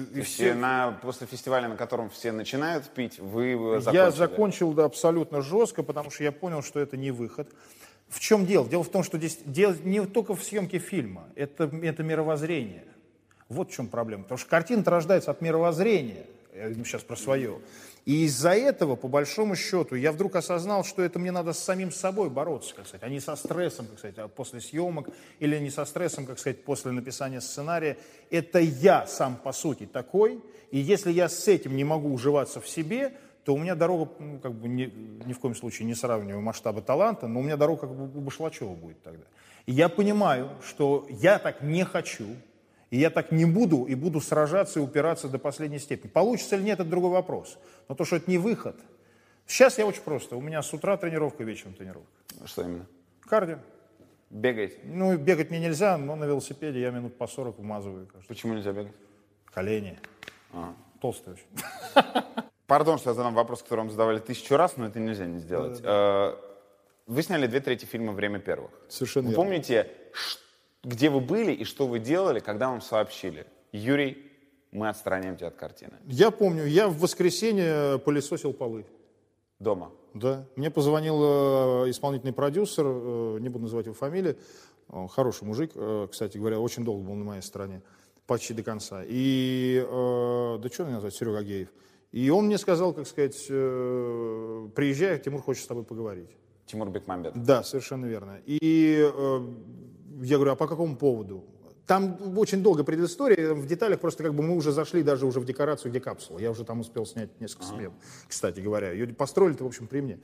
После фестиваля, на котором все начинают пить, вы закончили? Я закончил, да, абсолютно жестко, потому что я понял, что это не выход. В чем дело? Дело в том, что здесь дело не только в съемке фильма. Это мировоззрение. Вот в чем проблема. Потому что картина рождается от мировоззрения. Я сейчас про свое. И из-за этого, по большому счету, я вдруг осознал, что это мне надо с самим собой бороться, как сказать, а не со стрессом, как сказать, после съемок, или не со стрессом, как сказать, после написания сценария. Это я сам, по сути, такой, и если я с этим не могу уживаться в себе, то у меня дорога, ни в коем случае не сравниваю масштабы таланта, но у меня дорога как бы у Башлачева будет тогда. И я понимаю, что я так не хочу, и я так не буду, и буду сражаться и упираться до последней степени. Получится или нет, это другой вопрос. Но то, что это не выход. Сейчас я очень просто. У меня с утра тренировка, вечером тренировка. Что именно? Кардио. Бегаете? Бегать мне нельзя, но на велосипеде я минут по 40 вмазываю. Кажется. Почему нельзя бегать? Колени. Толстый очень. Пардон, что я задам вопрос, который вам задавали 1000 раз, но это нельзя не сделать. Вы сняли 2/3 фильма «Время первых». Совершенно верно. Вы помните, где вы были и что вы делали, когда вам сообщили: Юрий, мы отстраняем тебя от картины? Я помню, я в воскресенье пылесосил полы. Дома? Да. Мне позвонил исполнительный продюсер, не буду называть его фамилию, хороший мужик, кстати говоря, очень долго был на моей стороне, почти до конца. И, да что мне назвать, Серега Агеев. И он мне сказал, как сказать, приезжай, Тимур хочет с тобой поговорить. Тимур Бекмамбетов. Да, совершенно верно. И я говорю, а по какому поводу? Там очень долго предыстория, в деталях просто как бы мы уже зашли даже уже в декорацию, где капсула. Я уже там успел снять несколько смен, кстати говоря. Ее построили-то, в общем, при мне.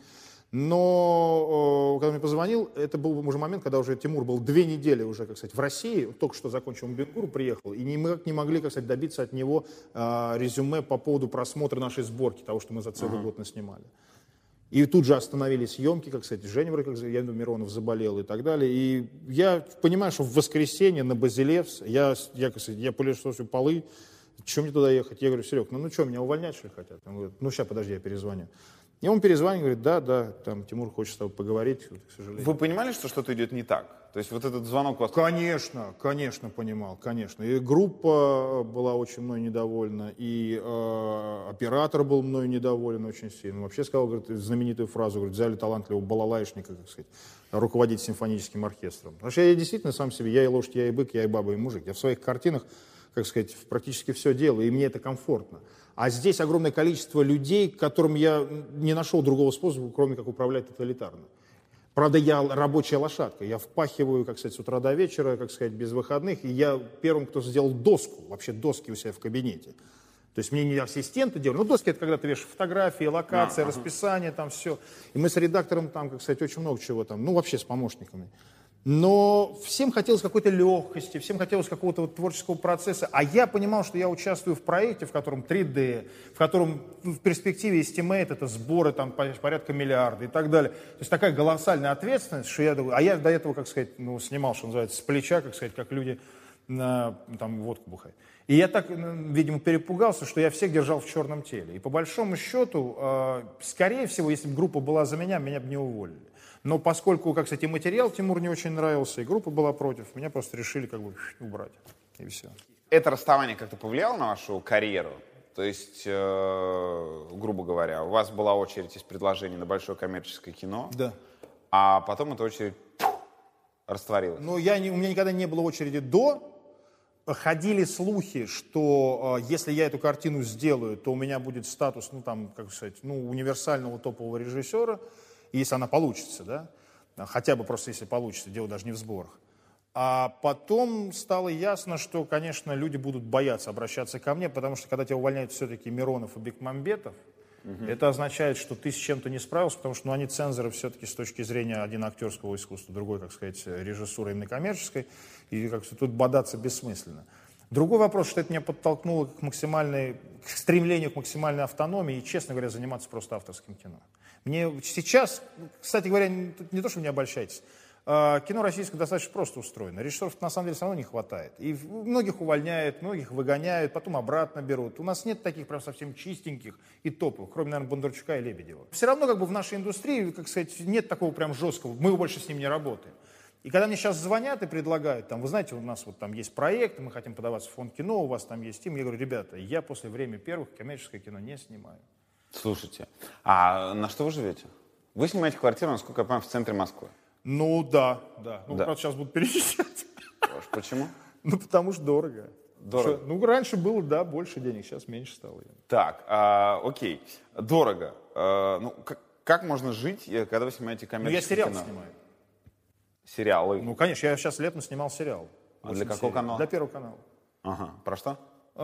Но когда мне позвонил, это был уже момент, когда уже Тимур был 2 недели уже, как сказать, в России, только что закончил Бенгуру, приехал, и никак не могли, как сказать, добиться от него резюме по поводу просмотра нашей сборки, того, что мы за целый год наснимали. И тут же остановились съемки, как сказать, Женя, я Миронов заболел и так далее. И я понимаю, что в воскресенье на Базилевс я пылесосю полы, что мне туда ехать? Я говорю, Серег, ну что, меня увольнять, что ли, хотят? Он говорит, ну сейчас, подожди, я перезвоню. И он перезвонит, говорит, да, там Тимур хочет с тобой поговорить, к сожалению. Вы понимали, что что-то идет не так? То есть вот этот звонок у вас... Конечно понимал, конечно. И группа была очень мной недовольна, и оператор был мною недоволен очень сильно. Вообще сказал, говорит, знаменитую фразу, говорит, взяли талантливого балалайшника, как сказать, руководить симфоническим оркестром. Потому что я действительно сам себе, я и лошадь, я и бык, я и баба, и мужик. Я в своих картинах, как сказать, практически все делаю, и мне это комфортно. А здесь огромное количество людей, которым я не нашел другого способа, кроме как управлять тоталитарно. Правда, я рабочая лошадка. Я впахиваю, как сказать, с утра до вечера, как сказать, без выходных. И я первым, кто сделал доску, вообще доски у себя в кабинете. То есть мне не ассистенты делали. Ну, доски — это когда ты вешаешь фотографии, локации, расписание, там все. И мы с редактором там, как сказать, очень много чего там, ну, вообще с помощниками. Но всем хотелось какой-то легкости, всем хотелось какого-то вот творческого процесса. А я понимал, что я участвую в проекте, в котором 3D, в котором в перспективе estimate — это сборы там порядка миллиарда и так далее. То есть такая колоссальная ответственность, что я думаю, а я до этого, как сказать, ну, снимал, что называется, с плеча, как сказать, как люди там водку бухают. И я так, видимо, перепугался, что я всех держал в черном теле. И по большому счету, скорее всего, если бы группа была за меня бы не уволили. Но поскольку, как кстати, материал Тимур не очень нравился, и группа была против, меня просто решили как бы убрать, и все. Это расставание как-то повлияло на вашу карьеру? То есть, грубо говоря, у вас была очередь из предложений на большое коммерческое кино, да. А потом эта очередь растворилась. Ну, у меня никогда не было очереди до. Ходили слухи, что если я эту картину сделаю, то у меня будет статус, ну, там, как сказать, ну, универсального топового режиссера. Если она получится, да, хотя бы просто если получится, дело даже не в сборах. А потом стало ясно, что, конечно, люди будут бояться обращаться ко мне, потому что когда тебя увольняют все-таки Миронов и Бекмамбетов, это означает, что ты с чем-то не справился, потому что они цензоры все-таки с точки зрения один актерского искусства, другой, как сказать, режиссуры именно коммерческой, и как тут бодаться бессмысленно. Другой вопрос, что это меня подтолкнуло к стремлению к максимальной автономии и, честно говоря, заниматься просто авторским кино. Мне сейчас, кстати говоря, не то, что не обольщайтесь, кино российское достаточно просто устроено. Режиссеров на самом деле все равно не хватает. И многих увольняют, многих выгоняют, потом обратно берут. У нас нет таких прям совсем чистеньких и топовых, кроме, наверное, Бондарчука и Лебедева. Все равно как бы в нашей индустрии, как сказать, нет такого прям жесткого, мы больше с ним не работаем. И когда мне сейчас звонят и предлагают, там, вы знаете, у нас вот там есть проект, мы хотим подаваться в фонд кино, у вас там есть тим, я говорю, ребята, я после «Время первых» коммерческое кино не снимаю. Слушайте, а на что вы живете? Вы снимаете квартиру, насколько я понимаю, в центре Москвы? Ну да. Ну, да. правда, сейчас будут переезжать. Почему? Ну, потому что дорого. Дорого? Ну, раньше было, да, больше денег, сейчас меньше стало. Так, окей, дорого. Ну, как можно жить, когда вы снимаете коммерческое кино? Ну, я сериал снимаю. Сериалы? Ну, конечно, я сейчас летом снимал сериал. А для какого канала? Для Первого канала. Ага, про что?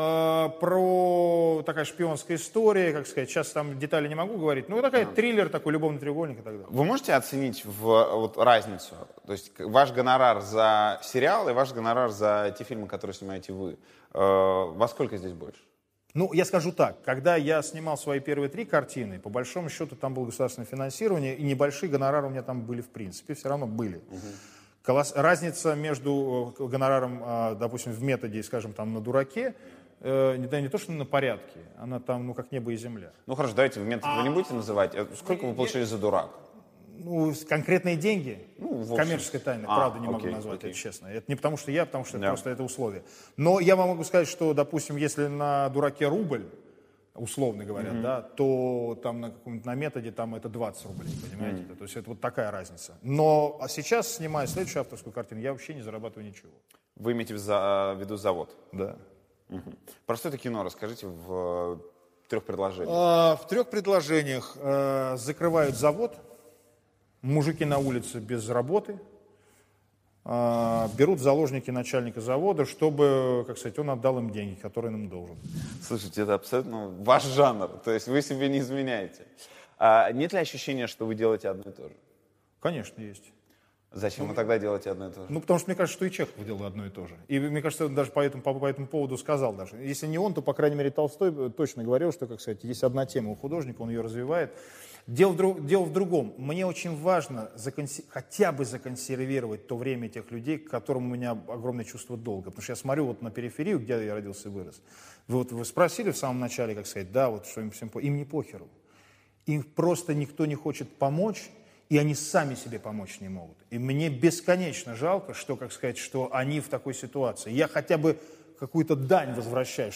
Про такая шпионская история, как сказать, сейчас там детали не могу говорить, ну, такая триллер, такой любовный треугольник и так далее. Вы можете оценить вот разницу? То есть ваш гонорар за сериал и ваш гонорар за те фильмы, которые снимаете вы. Во сколько здесь больше? Ну, я скажу так, когда я снимал свои первые 3 картины, по большому счету там было государственное финансирование, и небольшие гонорары у меня там были в принципе, все равно были. Разница между гонораром, допустим, в методе, скажем, там, на «Дураке», не то, что на порядке, она там, ну, как небо и земля. Ну, хорошо, давайте в метод вы не будете называть. Сколько вы получили за «Дурак»? Ну, конкретные деньги, ну, коммерческая тайна, правда, не могу назвать, это честно. Это не потому, что потому что это просто это условие. Но я вам могу сказать, что, допустим, если на «Дураке» рубль, условно говоря, да, то там на каком-нибудь на методе там это 20 рублей, понимаете? То есть это вот такая разница. Но а сейчас, снимая следующую авторскую картину, я вообще не зарабатываю ничего. Вы имеете в виду завод? Да. Про что это кино? Расскажите в 3 предложениях. В 3 предложениях закрывают завод, мужики на улице без работы, берут в заложники начальника завода, чтобы, как сказать, он отдал им деньги, которые им должен. Слушайте, это абсолютно ваш жанр, то есть вы себе не изменяете. Нет ли ощущения, что вы делаете одно и то же? Конечно, есть. Зачем вы тогда делаете одно и то же? Ну, потому что мне кажется, что и Чехов делал одно и то же. И мне кажется, он даже по этому поводу сказал даже. Если не он, то, по крайней мере, Толстой точно говорил, что, как сказать, есть одна тема у художника, он ее развивает. Дело в другом. Мне очень важно хотя бы законсервировать то время тех людей, к которым у меня огромное чувство долга. Потому что я смотрю вот на периферию, где я родился и вырос. Вы спросили в самом начале, как сказать, да, вот что им всем им не похеру. Им просто никто не хочет помочь, и они сами себе помочь не могут. И мне бесконечно жалко, что, как сказать, что они в такой ситуации. Я хотя бы какую-то дань возвращаю,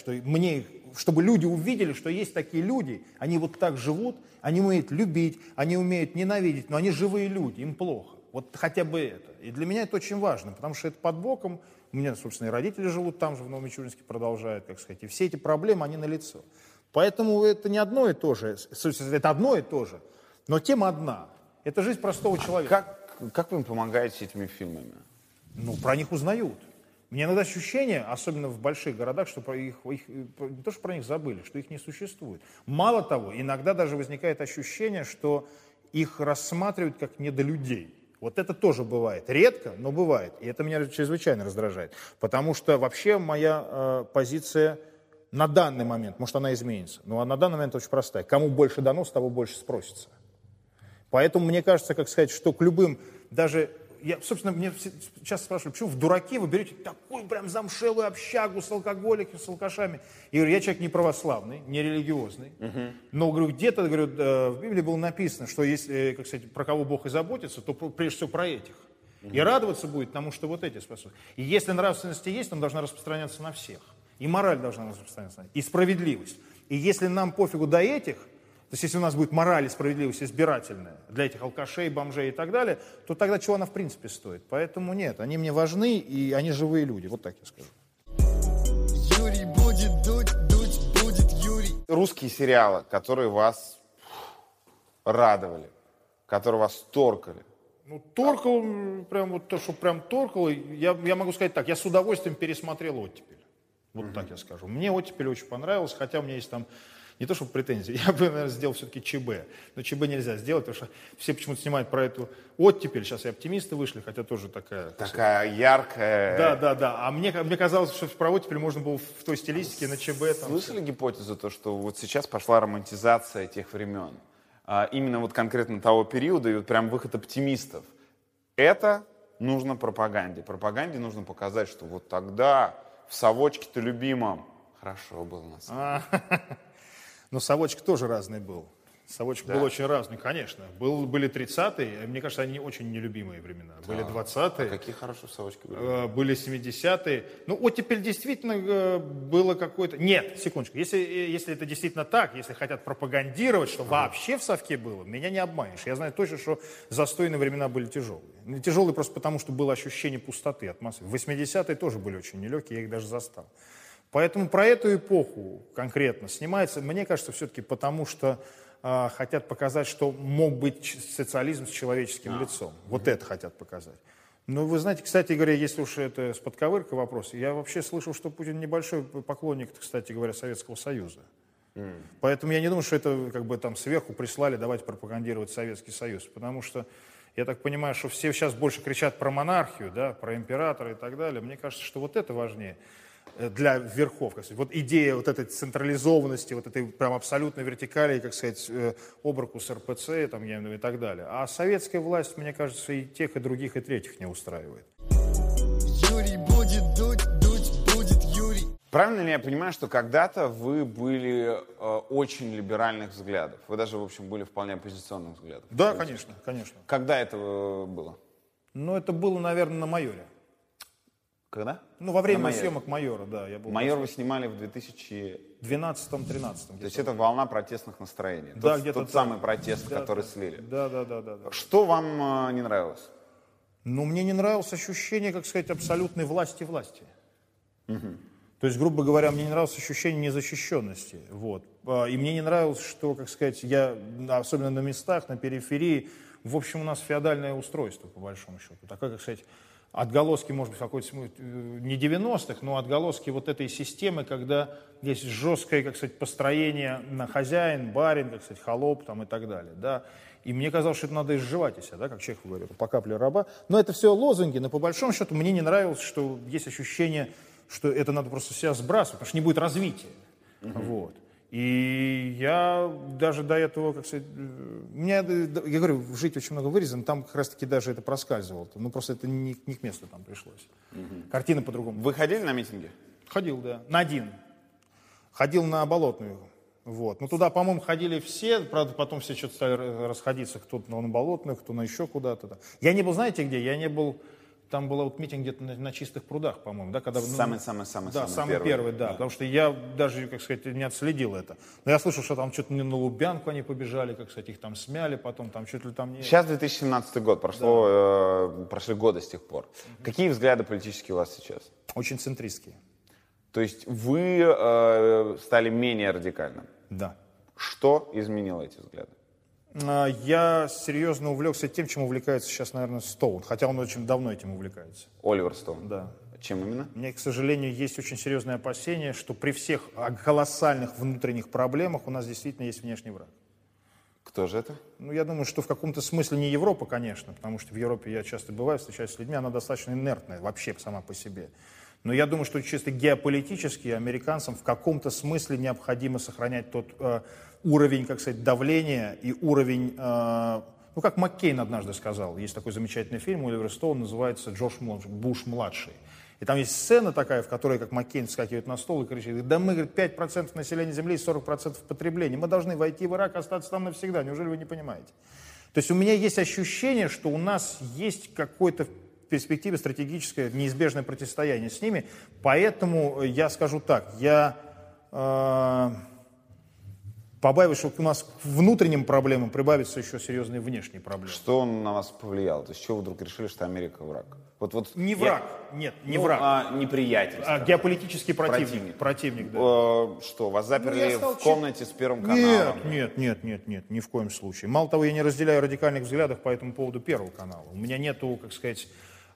чтобы люди увидели, что есть такие люди, они вот так живут, они умеют любить, они умеют ненавидеть, но они живые люди, им плохо. Вот хотя бы это. И для меня это очень важно, потому что это под боком. У меня, собственно, и родители живут там же, в Новомичуринске, продолжают, как сказать. И все эти проблемы, они налицо. Поэтому это не одно и то же. Это одно и то же, но тема одна. Это жизнь простого человека. Как вы им помогаете этими фильмами? Ну, про них узнают. Мне иногда ощущение, особенно в больших городах, что не то, что про них забыли, что их не существует. Мало того, иногда даже возникает ощущение, что их рассматривают как недолюдей. Вот это тоже бывает. Редко, но бывает. И это меня чрезвычайно раздражает. Потому что вообще моя позиция на данный момент, может, она изменится, но на данный момент очень простая. Кому больше дано, с того больше спросится. Поэтому мне кажется, как сказать, что к любым, даже, собственно, мне часто спрашивают, почему в дураки вы берете такую прям замшелую общагу с алкоголиками, с алкашами? Я говорю, я человек не православный, не религиозный, но, говорю, где-то, говорю, в Библии было написано, что если, как сказать, про кого Бог и заботится, то прежде всего про этих. И радоваться будет тому, что вот эти спасут. И если нравственность есть, она должна распространяться на всех. И мораль должна распространяться на всех. И справедливость. И если нам пофигу до этих, то есть если у нас будет мораль и справедливость избирательная для этих алкашей, бомжей и так далее, то тогда чего она в принципе стоит? Поэтому нет, они мне важны, и они живые люди. Вот так я скажу. Юрий будет дуть будет Юрий. Русские сериалы, которые вас радовали, которые вас торкали. Ну, торкал, прям вот то, что прям торкал, я могу сказать так, я с удовольствием пересмотрел «Оттепель». Вот так я скажу. Мне «Оттепель» очень понравилось, хотя у меня есть там не то, чтобы претензии, я бы, наверное, сделал все-таки ЧБ. Но ЧБ нельзя сделать, потому что все почему-то снимают про эту «Оттепель». Сейчас и «Оптимисты» вышли, хотя тоже такая... Такая яркая... Да. А мне казалось, что про «Оттепель» можно было в той стилистике на ЧБ. Там, слышали гипотезу, то, что вот сейчас пошла романтизация тех времен? Именно вот конкретно того периода, и вот прям выход «Оптимистов». Это нужно пропаганде. Пропаганде нужно показать, что вот тогда в совочке-то любимом хорошо было на самом деле. Но совочек тоже разный был. Совочек был очень разный, конечно. Были 30-е, мне кажется, они очень нелюбимые времена. Были 20-е. Какие хорошие совочки были? Были 70-е. Ну, «Оттепель» действительно было какое-то... Нет, секундочку. Если это действительно так, если хотят пропагандировать, что вообще в совке было, меня не обманешь. Я знаю точно, что застойные времена были тяжелые. Тяжелые просто потому, что было ощущение пустоты, атмосферы. 80-е тоже были очень нелегкие, я их даже застал. Поэтому про эту эпоху конкретно снимается, мне кажется, все-таки потому, что хотят показать, что мог быть социализм с человеческим лицом. Вот это хотят показать. Но вы знаете, кстати говоря, если уж это с подковыркой вопрос, я вообще слышал, что Путин небольшой поклонник, кстати говоря, Советского Союза. Поэтому я не думаю, что это как бы там сверху прислали, давайте пропагандировать Советский Союз. Потому что я так понимаю, что все сейчас больше кричат про монархию, да, про императора и так далее. Мне кажется, что вот это важнее для верхов. Как сказать. Вот идея вот этой централизованности, вот этой прям абсолютной вертикали, как сказать, обруку с РПЦ там, и так далее. А советская власть, мне кажется, и тех, и других, и третьих не устраивает. Юрий будет дуть будет Юрий. Правильно ли я понимаю, что когда-то вы были очень либеральных взглядов? Вы даже, в общем, были вполне оппозиционных взглядов. Да, конечно, конечно. Когда это было? Ну, это было, наверное, на «Майоре». Когда? Ну, во время На «Майоре». съемок «Майора», да. Я был «Майор» вы снимали в 12-13. То есть это волна протестных настроений. Да, где-то тот так. самый протест, Да, который да. слили. Да. Что вам не нравилось? Ну, мне не нравилось ощущение, как сказать, абсолютной власти. То есть, грубо говоря, мне не нравилось ощущение незащищенности. Вот. И мне не нравилось, что, как сказать, я, особенно на местах, на периферии, в общем, у нас феодальное устройство, по большому счету. Такое, как сказать, отголоски, может быть, какой-то не 90-х, но отголоски вот этой системы, когда есть жесткое, как сказать, построение на хозяин, барин, как сказать, холоп там, и так далее. Да? И мне казалось, что это надо изживать из себя, да, как Чехов говорит, по капле раба. Но это все лозунги, но по большому счету мне не нравилось, что есть ощущение, что это надо просто себя сбрасывать, потому что не будет развития. Вот. И я даже до этого, как сказать, я говорю, в «Жить» очень много вырезано, там как раз-таки даже это проскальзывало. Ну, просто это не к месту там пришлось. Картина по-другому. Вы ходили на митинги? Ходил, да. На один. Ходил на Болотную. Вот. Ну, туда, по-моему, ходили все, правда, потом все что-то стали расходиться, кто-то на Болотную, кто на еще куда-то. Я не был, знаете где? Я не был... Там был вот митинг где-то на Чистых прудах, по-моему, да, когда... Самый первый, да, потому что я даже, как сказать, не отследил это. Но я слышал, что там что-то не на Лубянку они побежали, как сказать, их там смяли, потом там чуть ли там не... Сейчас 2017 год, прошли годы с тех пор. Какие взгляды политические у вас сейчас? Очень центристские. То есть вы стали менее радикальным? Да. Что изменило эти взгляды? Я серьезно увлекся тем, чем увлекается сейчас, наверное, Стоун, хотя он очень давно этим увлекается. Оливер Стоун? Да. Чем именно? У меня, к сожалению, есть очень серьезное опасение, что при всех колоссальных внутренних проблемах у нас действительно есть внешний враг. Кто же это? Ну, я думаю, что в каком-то смысле не Европа, конечно, потому что в Европе я часто бываю, встречаюсь с людьми, она достаточно инертная вообще сама по себе. Но я думаю, что чисто геополитически американцам в каком-то смысле необходимо сохранять тот уровень, как сказать, давления и уровень, ну, как Маккейн однажды сказал, есть такой замечательный фильм у Оливера Стоуна, называется «Джордж Буш-младший». И там есть сцена такая, в которой, как Маккейн вскакивает на стол и кричит: да мы, говорит, 5% населения Земли и 40% потребления, мы должны войти в Ирак, остаться там навсегда, неужели вы не понимаете? То есть у меня есть ощущение, что у нас есть какой-то в перспективе стратегическое неизбежное противостояние с ними, поэтому я скажу так, я побаиваюсь, что у нас к внутренним проблемам прибавятся еще серьезные внешние проблемы. Что на вас повлияло? То есть чего вы вдруг решили, что Америка враг? Не враг, нет, не враг. Неприятель. Геополитический противник. Противник, да. Что, вас заперли в комнате с Первым каналом? Нет, ни в коем случае. Мало того, я не разделяю радикальных взглядов по этому поводу Первого канала. У меня нету, как сказать,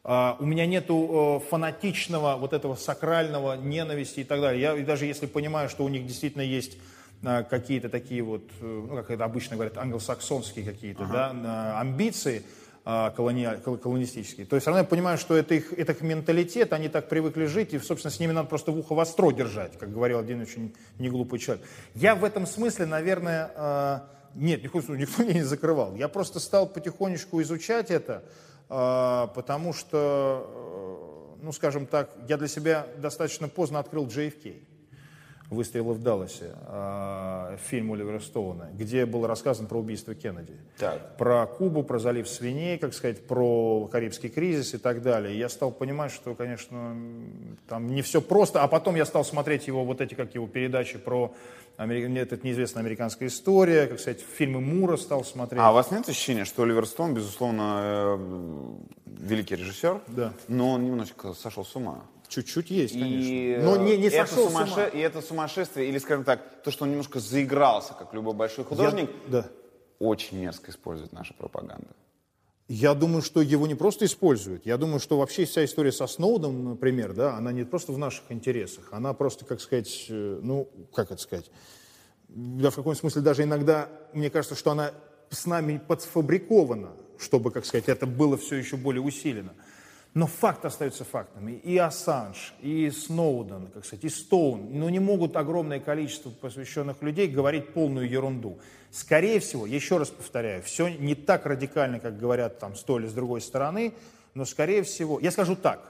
фанатичного вот этого сакрального ненависти и так далее. Я даже если понимаю, что у них действительно есть какие-то такие вот, ну, как это обычно говорят, англосаксонские какие-то, да, амбиции колонистические, то есть все равно я понимаю, что это их менталитет, они так привыкли жить, и, собственно, с ними надо просто в ухо востро держать, как говорил один очень неглупый человек. Я в этом смысле, наверное, нет, никто меня не закрывал. Я просто стал потихонечку изучать это, потому что, ну, скажем так, я для себя достаточно поздно открыл JFK. «Выстрелы в Далласе», фильм Оливера Стоуна, где было рассказано про убийство Кеннеди. Так. Про Кубу, про залив свиней, как сказать, про Карибский кризис и так далее. И я стал понимать, что, конечно, там не все просто. А потом я стал смотреть его, вот эти, как его, передачи про этот неизвестная американская история, как сказать, фильмы Мура стал смотреть. А у вас нет ощущения, что Оливер Стоун, безусловно, великий режиссер, да, но он немножечко сошел с ума? Чуть-чуть есть, конечно. Но не сошел с ума. И это сумасшествие, или, скажем так, то, что он немножко заигрался, как любой большой художник, очень мерзко использует наша пропаганда. Я думаю, что его не просто используют. Я думаю, что вообще вся история со Сноудом, например, да, она не просто в наших интересах. Она просто, как сказать, ну, как это сказать, да, в каком-то смысле даже иногда, мне кажется, что она с нами подсфабрикована, чтобы, как сказать, это было все еще более усилено. Но факт остается фактами. И Ассанж, и Сноуден, как сказать, и Стоун, но не могут огромное количество посвященных людей говорить полную ерунду. Скорее всего, еще раз повторяю, все не так радикально, как говорят там с той или с другой стороны, но скорее всего, я скажу так,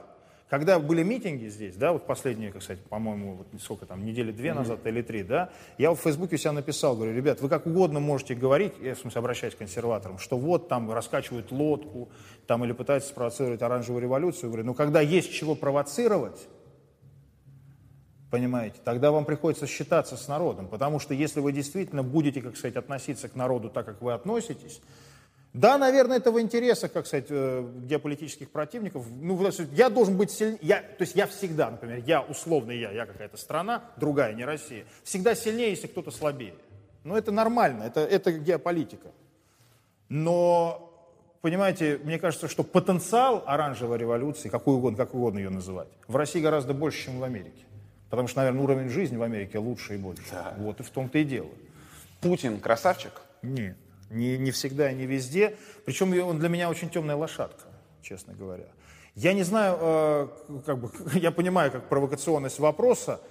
Когда были митинги здесь, да, вот последние, как сказать, по-моему, вот сколько там, недели 2 назад или 3, да, я вот в Фейсбуке у себя написал, говорю, ребят, вы как угодно можете говорить, я в смысле обращаюсь к консерваторам, что вот там раскачивают лодку, там или пытаются спровоцировать оранжевую революцию, говорю, но когда есть чего провоцировать, понимаете, тогда вам приходится считаться с народом, потому что если вы действительно будете, как сказать, относиться к народу так, как вы относитесь, да, наверное, это в интересах, как сказать, геополитических противников. Ну, я должен быть сильнее, то есть я всегда, например, я какая-то страна, другая, не Россия, всегда сильнее, если кто-то слабее. Ну, это нормально, это геополитика. Но, понимаете, мне кажется, что потенциал оранжевой революции, как угодно ее называть, в России гораздо больше, чем в Америке. Потому что, наверное, уровень жизни в Америке лучше и больше. Да. Вот и в том-то и дело. Путин красавчик? Нет. Не всегда и не везде. Причем он для меня очень темная лошадка, честно говоря. Я не знаю, я понимаю, как провокационность вопроса.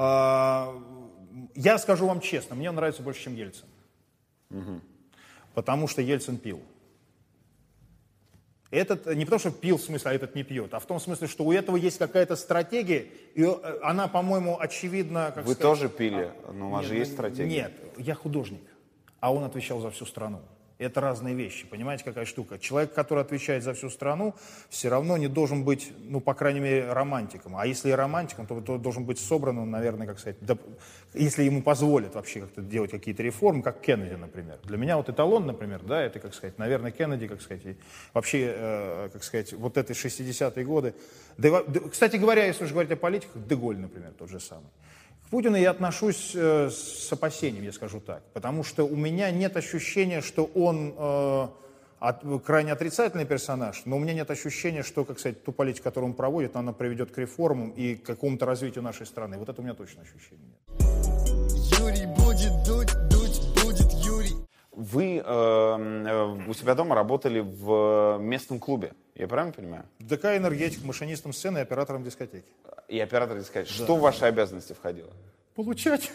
Я скажу вам честно, мне он нравится больше, чем Ельцин. Угу. Потому что Ельцин пил. Этот не потому, что пил в смысле, а этот не пьет, а в том смысле, что у этого есть какая-то стратегия, и она, по-моему, очевидна... Вы тоже пили, но у вас же есть стратегия. Нет, я художник. А он отвечал за всю страну. Это разные вещи, понимаете, какая штука. Человек, который отвечает за всю страну, все равно не должен быть, ну, по крайней мере, романтиком. А если и романтиком, то должен быть собранным, наверное, как сказать, если ему позволят вообще как-то делать какие-то реформы, как Кеннеди, например. Для меня вот эталон, например, да, это, как сказать, наверное, Кеннеди, как сказать, и вообще, как сказать, вот эти 60-е годы. Кстати говоря, если уж говорить о политиках, Де-Голь, например, тот же самый. К Путину я отношусь с опасением, я скажу так, потому что у меня нет ощущения, что он крайне отрицательный персонаж, но у меня нет ощущения, что, как сказать, ту политику, которую он проводит, она приведет к реформам и к какому-то развитию нашей страны. Вот это у меня точно ощущение нет. Юрий будет дуть будет Юрий. Вы у себя дома работали в местном клубе, я правильно понимаю? ДК «Энергетик», машинистом сцены и оператором дискотеки. И оператор дискотеки. Да. Что в ваши обязанности входило? Получать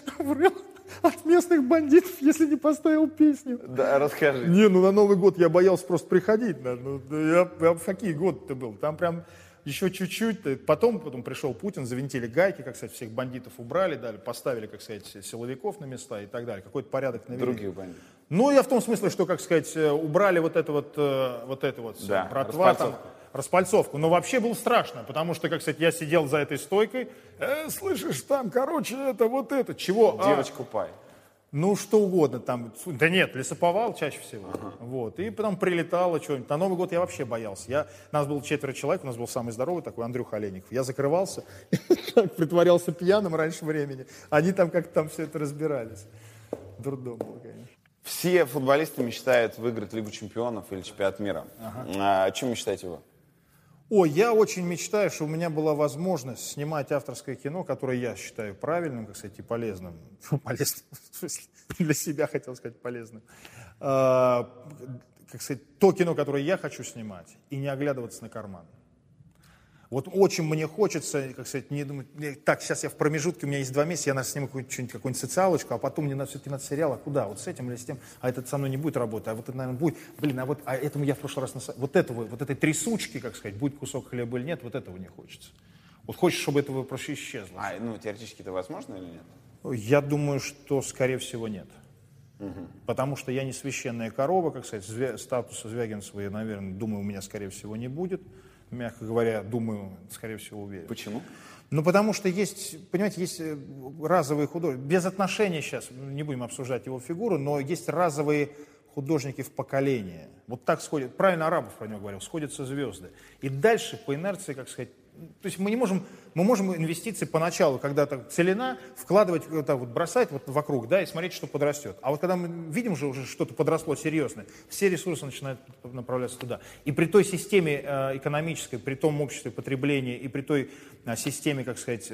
от местных бандитов, если не поставил песню. Да, расскажи. Не, ну на Новый год я боялся просто приходить. Я в какие годы-то был? Там прям еще чуть-чуть. Потом пришел Путин, завинтили гайки, как сказать, всех бандитов убрали, дали, поставили, как сказать, силовиков на места и так далее. Какой-то порядок навели. Других бандитов. Ну, я в том смысле, что, как сказать, убрали вот это вот да, братва, там, распальцовку. Но вообще было страшно, потому что, как сказать, я сидел за этой стойкой, слышишь, там, короче, это вот это, чего? Девочку пай. Ну, что угодно там. Да нет, лесоповал чаще всего. Ага. Вот. И потом прилетало что-нибудь. На Новый год я вообще боялся. Нас было 4 человек, у нас был самый здоровый такой, Андрюха Олейников. Я закрывался, притворялся пьяным раньше времени. Они там как-то там все это разбирались. Дурдом был, конечно. Все футболисты мечтают выиграть Лигу чемпионов или чемпионат мира. Ага. О чем мечтаете вы? Ой, я очень мечтаю, что у меня была возможность снимать авторское кино, которое я считаю правильным, как сказать, и полезным. Полезным, в смысле, для себя хотел сказать полезным. Как сказать, то кино, которое я хочу снимать, и не оглядываться на карман. Вот очень мне хочется, как сказать, не думать, так, сейчас я в промежутке, у меня есть 2 месяца, я сниму какую-нибудь социалочку, а потом мне надо все-таки надо сериал, а куда? Вот с этим или с тем? А этот со мной не будет работать, а вот это, наверное, будет. А этому я в прошлый раз... Вот этой трясучки, как сказать, будет кусок хлеба или нет, вот этого не хочется. Вот хочешь, чтобы этого просто исчезло. Теоретически это возможно или нет? Я думаю, что, скорее всего, нет. Угу. Потому что я не священная корова, как сказать, статуса Звягинцева, я, наверное, думаю, у меня, скорее всего, не будет. Мягко говоря, думаю, скорее всего, уверен. Почему? Ну, потому что есть, понимаете, есть разовые художники. Без отношения сейчас, не будем обсуждать его фигуру, но есть разовые художники в поколение. Вот так сходят, правильно Арабов про него говорил, сходятся звезды. И дальше по инерции, как сказать, то есть мы можем инвестиции поначалу, когда так целина, вкладывать, вот бросать вот вокруг, да, и смотреть, что подрастет. А вот когда мы видим же уже что-то подросло серьезное, все ресурсы начинают направляться туда. И при той системе экономической, при том обществе потребления, и при той системе, как сказать,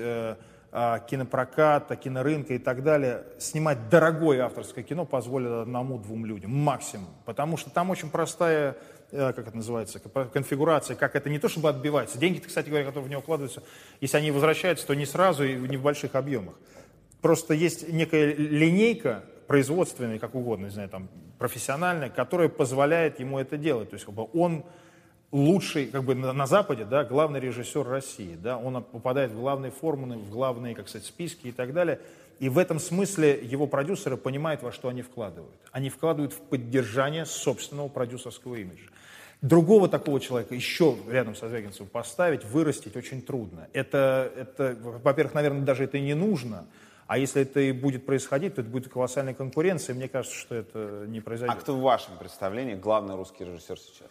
кинопроката, кинорынка и так далее, снимать дорогое авторское кино позволит 1-2 людям максимум. Потому что там очень простая, как это называется, конфигурация, как это не то чтобы отбивается. Деньги, кстати говоря, которые в него вкладываются, если они возвращаются, то не сразу и не в больших объемах. Просто есть некая линейка производственная, как угодно, не знаю, там, профессиональная, которая позволяет ему это делать. То есть как бы он лучший, как бы на Западе, да, главный режиссер России, да, он попадает в главные формулы, в главные, как сказать, списки и так далее. И в этом смысле его продюсеры понимают, во что они вкладывают. Они вкладывают в поддержание собственного продюсерского имиджа. Другого такого человека еще рядом со Звягинцевым поставить, вырастить очень трудно. Это, во-первых, наверное, даже это и не нужно. А если это и будет происходить, то это будет колоссальная конкуренция. Мне кажется, что это не произойдет. А кто в вашем представлении главный русский режиссер сейчас?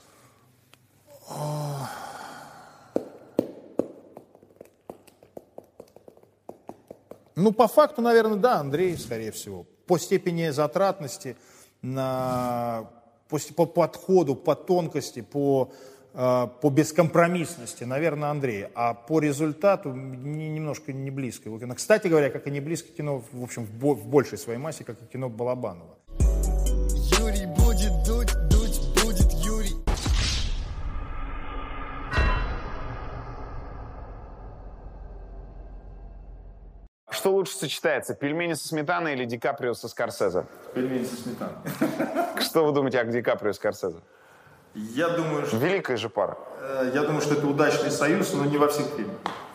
Ну, по факту, наверное, да, Андрей, скорее всего. По степени затратности, по подходу, по тонкости, по бескомпромиссности, наверное, Андрей. А по результату немножко не близко его кино. Кстати говоря, как и не близко кино, в общем, в большей своей массе, как и кино Балабанова. Юрий будет дуть, дуть будет Юрий. Что лучше сочетается, пельмени со сметаной или Ди Каприо со Скорсезе? Пельмени со сметаной. Что вы думаете о Ди Каприо и Скорсезе? Я думаю, что... Великая же пара. Я думаю, что это удачный союз, но не во всех фильмах.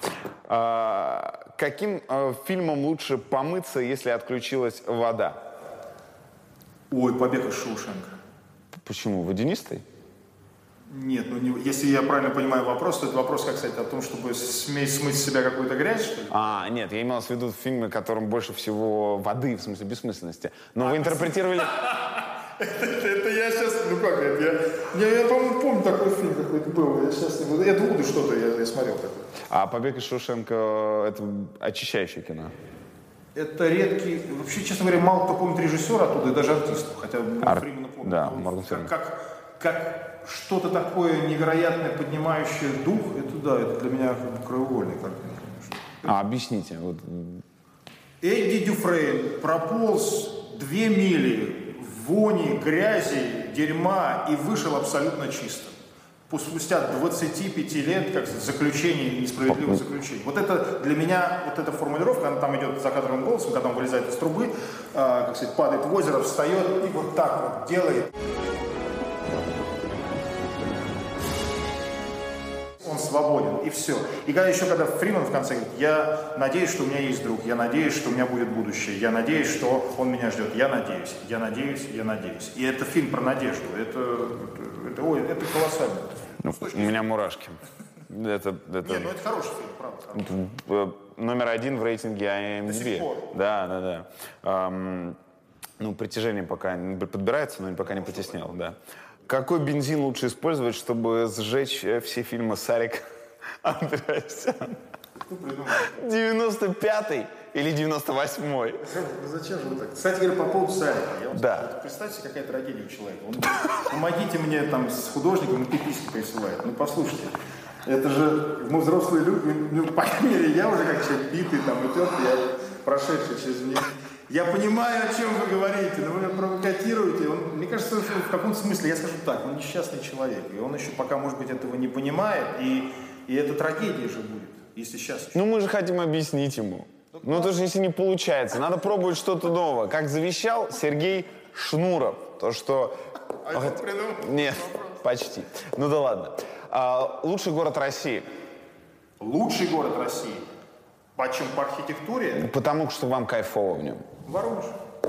Каким фильмом лучше помыться, если отключилась вода? Ой, «Побег из Шоушенка». Почему? Водянистый? Нет, ну если я правильно понимаю вопрос, то это вопрос, как сказать, о том, чтобы смыть с себя какую-то грязь, что ли? Нет, я имел в виду фильмы, в котором больше всего воды, в смысле бессмысленности. Но вы интерпретировали... Это я сейчас, ну как это, я по-моему, помню такой фильм какой-то был, я сейчас не буду, это Вуду что-то я смотрел такой. А «Побег из Шоушенка» — это очищающее кино? Это редкий, вообще, честно говоря, мало кто помнит режиссера оттуда, и даже артистов, хотя Фримена помнит. Да, Морган Фриман. Как что-то такое невероятное, поднимающее дух, это да, это для меня краеугольный картина, конечно. Объясните. Вот. Эдди Дюфрейн прополз 2 мили вони, грязи, дерьма и вышел абсолютно чистым. Спустя 25 лет, как заключение, несправедливое заключение. Вот это для меня, вот эта формулировка, она там идет за кадровым голосом, когда он вылезает из трубы, как сказать, падает в озеро, встает и вот так вот делает. Он свободен, и все. И когда Фриман в конце говорит, я надеюсь, что у меня есть друг, я надеюсь, что у меня будет будущее, я надеюсь, что он меня ждет, я надеюсь, я надеюсь, я надеюсь. И это фильм про надежду, это колоссально. У меня мурашки. Нет, ну это хороший фильм, правда. Номер 1 в рейтинге IMDb. До сих пор. Да. Притяжение пока не подбирается, но пока не потеснило, да. Какой бензин лучше использовать, чтобы сжечь все фильмы Сарика Андреасяна? 95-й или 98-й? Зачем же вы так? Кстати говоря, по поводу Сарика. Да. Представьте, какая трагедия у человека. Он говорит, помогите мне там с художником, и пиписьки присылает. Ну, послушайте. Это же, мы взрослые люди, ну, по крайней мере, я уже как человек битый, там, утертый, я прошедший через них. Я понимаю, о чем вы говорите, но вы меня провокатируете. Мне кажется, в каком-то смысле, я скажу так, он несчастный человек. И он еще пока, может быть, этого не понимает. И это трагедия же будет, если сейчас... Ну, мы же хотим объяснить ему. Ну, тоже если не получается. Надо пробовать что-то новое. Как завещал Сергей Шнуров. То, что... Нет, почти. Ну да ладно. Лучший город России. Лучший город России? Почему? По архитектуре? Потому что вам кайфово в нем. Воронеж.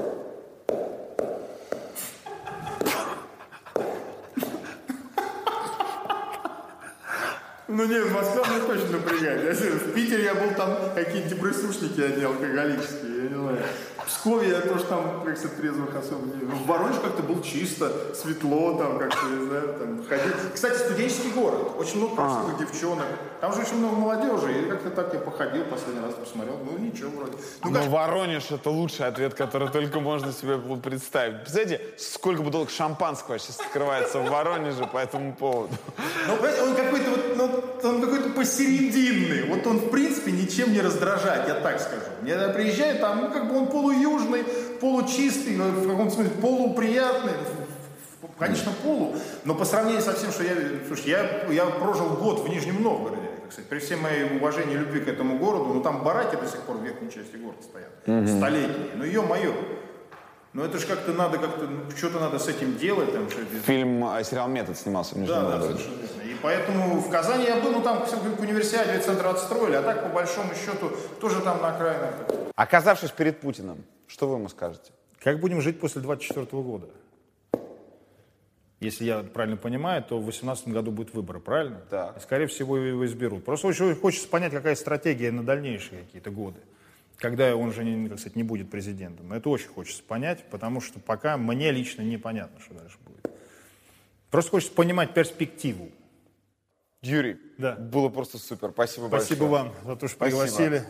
Ну нет, Москва мне точно напрягает. В Питере я был, там какие-то прислушники одни алкоголические, я не знаю. В Пскове я тоже там, как сказать, трезвых особо не... В Воронеже как-то было чисто, светло, там как-то, не знаю, там ходил. Кстати, студенческий город, очень много красивых девчонок. Там же очень много молодежи, и как-то так я походил, последний раз посмотрел, ну ничего вроде. Но Воронеж — это лучший ответ, который только можно себе представить. Представляете, сколько бутылок шампанского сейчас открывается в Воронеже по этому поводу. Ну, понимаете, он какой-то вот, он какой-то посерединный. Вот он, в принципе, ничем не раздражает, я так скажу. Я приезжаю, там, ну, как бы он полуюжный, получистый, в каком-то смысле полуприятный. Конечно, но по сравнению со всем, что я... Слушай, я прожил год в Нижнем Новгороде, кстати, при всем моей уважении и любви к этому городу, но там бараки до сих пор в верхней части города стоят, столетние. Ну, ё-моё. Ну, это же что-то надо с этим делать. Там, сериал «Метод» снимался в Нижнем Новгороде. Да, совершенно верно. И Поэтому в Казани я был, ну там к универсиаде центр отстроили, а так, по большому счету, тоже там на окраинах. Оказавшись перед Путиным, что вы ему скажете? Как будем жить после 2024 года? Если я правильно понимаю, то в 2018 году будут выборы, правильно? Да. И, скорее всего, его изберут. Просто очень хочется понять, какая стратегия на дальнейшие какие-то годы, когда он же, как сказать, не будет президентом. Это очень хочется понять, потому что пока мне лично непонятно, что дальше будет. Просто хочется понимать перспективу. Юрий, да. Было просто супер. Спасибо большое. Спасибо вам за то, что пригласили.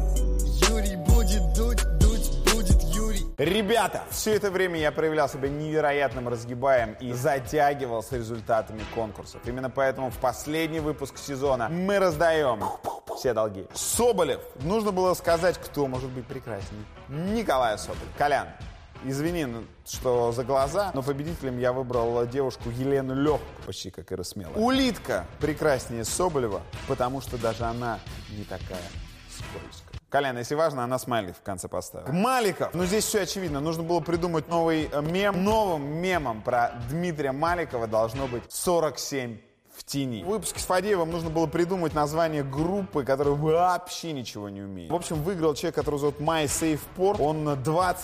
Юрий будет дуть, дуть будет Юрий. Ребята, все это время я проявлял себя невероятным разгибаем и затягивал с результатами конкурсов. Именно поэтому в последний выпуск сезона мы раздаем все долги. Соболев. Нужно было сказать, кто может быть прекрасней. Николай Соболев. Колян, извини, что за глаза, но победителем я выбрал девушку Елену Легкую, почти как Ира Смелая. Улитка прекраснее Соболева, потому что даже она не такая скользкая. Колян, если важно, она смайлик в конце поставила. Маликов. Ну, здесь все очевидно. Нужно было придумать новый мем. Новым мемом про Дмитрия Маликова должно быть 47 в тени. В выпуске с Фадеевым нужно было придумать название группы, которая вообще ничего не умеет. В общем, выиграл человек, который зовут MySafePort. Он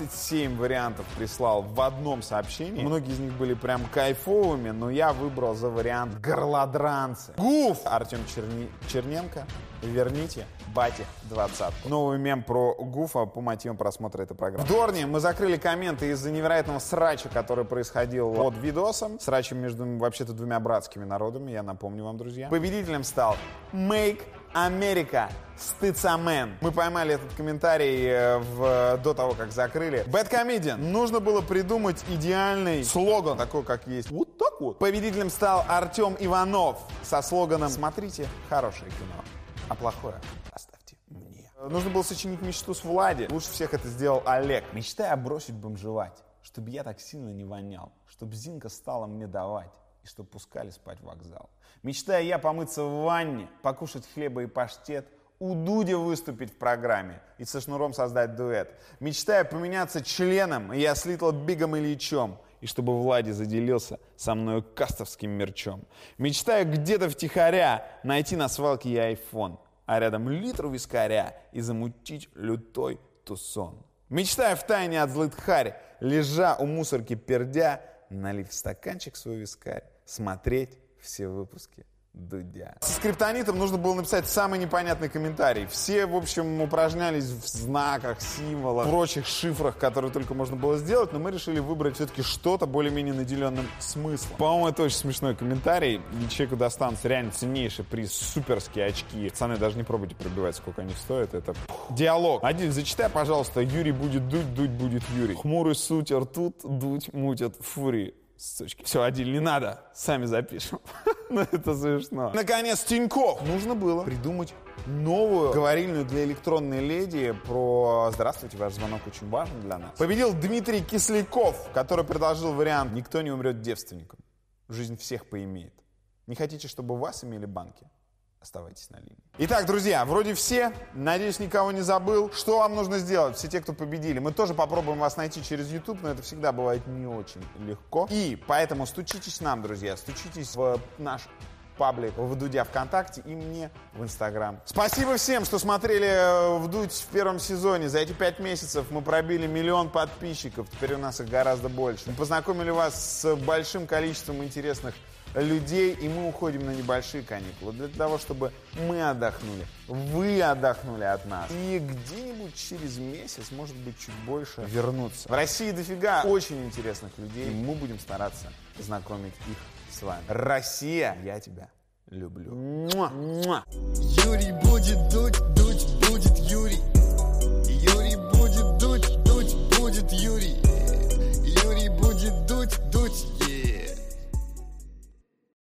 27 вариантов прислал в одном сообщении. Многие из них были прям кайфовыми, но я выбрал за вариант горлодранцы. Гуф! Артем Черненко. Верните бате 20. Новый мем про Гуфа по мотивам просмотра этой программы. В Дорне мы закрыли комменты из-за невероятного срача, который происходил под видосом. Срачем между вообще-то двумя братскими народами, я напомню вам, друзья. Победителем стал Make America Стыцамен. Мы поймали этот комментарий до того, как закрыли. Bad Comedian. Нужно было придумать идеальный слоган, такой, как есть. Вот так вот. Победителем стал Артем Иванов со слоганом «Смотрите хорошее кино, а плохое оставьте мне». Нужно было сочинить мечту с Влади. Лучше всех это сделал Олег. Мечтая бросить бомжевать, чтобы я так сильно не вонял, чтобы Зинка стала мне давать и чтобы пускали спать в вокзал. Мечтая я помыться в ванне, покушать хлеба и паштет, у Дудя выступить в программе и со Шнуром создать дуэт. Мечтая поменяться членом, я с Литл Бигом Ильичом, и чтобы Влади заделился со мною кастовским мерчом. Мечтаю где-то втихаря найти на свалке я айфон, а рядом литру вискаря и замутить лютой тусон. Мечтаю втайне от злых харь, лежа у мусорки пердя, налить в стаканчик свой вискарь, смотреть все выпуски Дудя. Со скриптонитом нужно было написать самый непонятный комментарий. Все, в общем, упражнялись в знаках, символах, прочих шифрах, которые только можно было сделать, но мы решили выбрать все-таки что-то более-менее наделенным смыслом. По-моему, это очень смешной комментарий, и человеку достанется реально ценнейший приз, суперские очки. Пацаны, даже не пробуйте пробивать, сколько они стоят. Это диалог. Адиль, зачитай, пожалуйста, Юрий будет дуть, дуть будет Юрий. Хмурый сутер тут, дуть мутят фурии. Сучки. Все, Адиль, не надо. Сами запишем. Ну, это смешно. Наконец, Тинькофф. Нужно было придумать новую говорильную для электронной леди про «Здравствуйте, ваш звонок очень важен для нас». Победил Дмитрий Кисляков, который предложил вариант «Никто не умрет девственником. Жизнь всех поимеет». Не хотите, чтобы вас имели банки? Оставайтесь на линии. Итак, друзья, вроде все. Надеюсь, никого не забыл. Что вам нужно сделать, все те, кто победили? Мы тоже попробуем вас найти через YouTube, но это всегда бывает не очень легко. И поэтому стучитесь нам, друзья, стучитесь в наш паблик в Дудя ВКонтакте и мне в Инстаграм. Спасибо всем, что смотрели Вдудь в первом сезоне. За эти 5 месяцев мы пробили 1 миллион подписчиков. Теперь у нас их гораздо больше. Мы познакомили вас с большим количеством интересных людей, и мы уходим на небольшие каникулы для того, чтобы мы отдохнули, вы отдохнули от нас. И где-нибудь через месяц, может быть, чуть больше, вернуться. В России дофига очень интересных людей, и мы будем стараться знакомить их с вами. Россия, я тебя люблю. Муа, муа. Юрий будет дуть, дуть будет Юрий.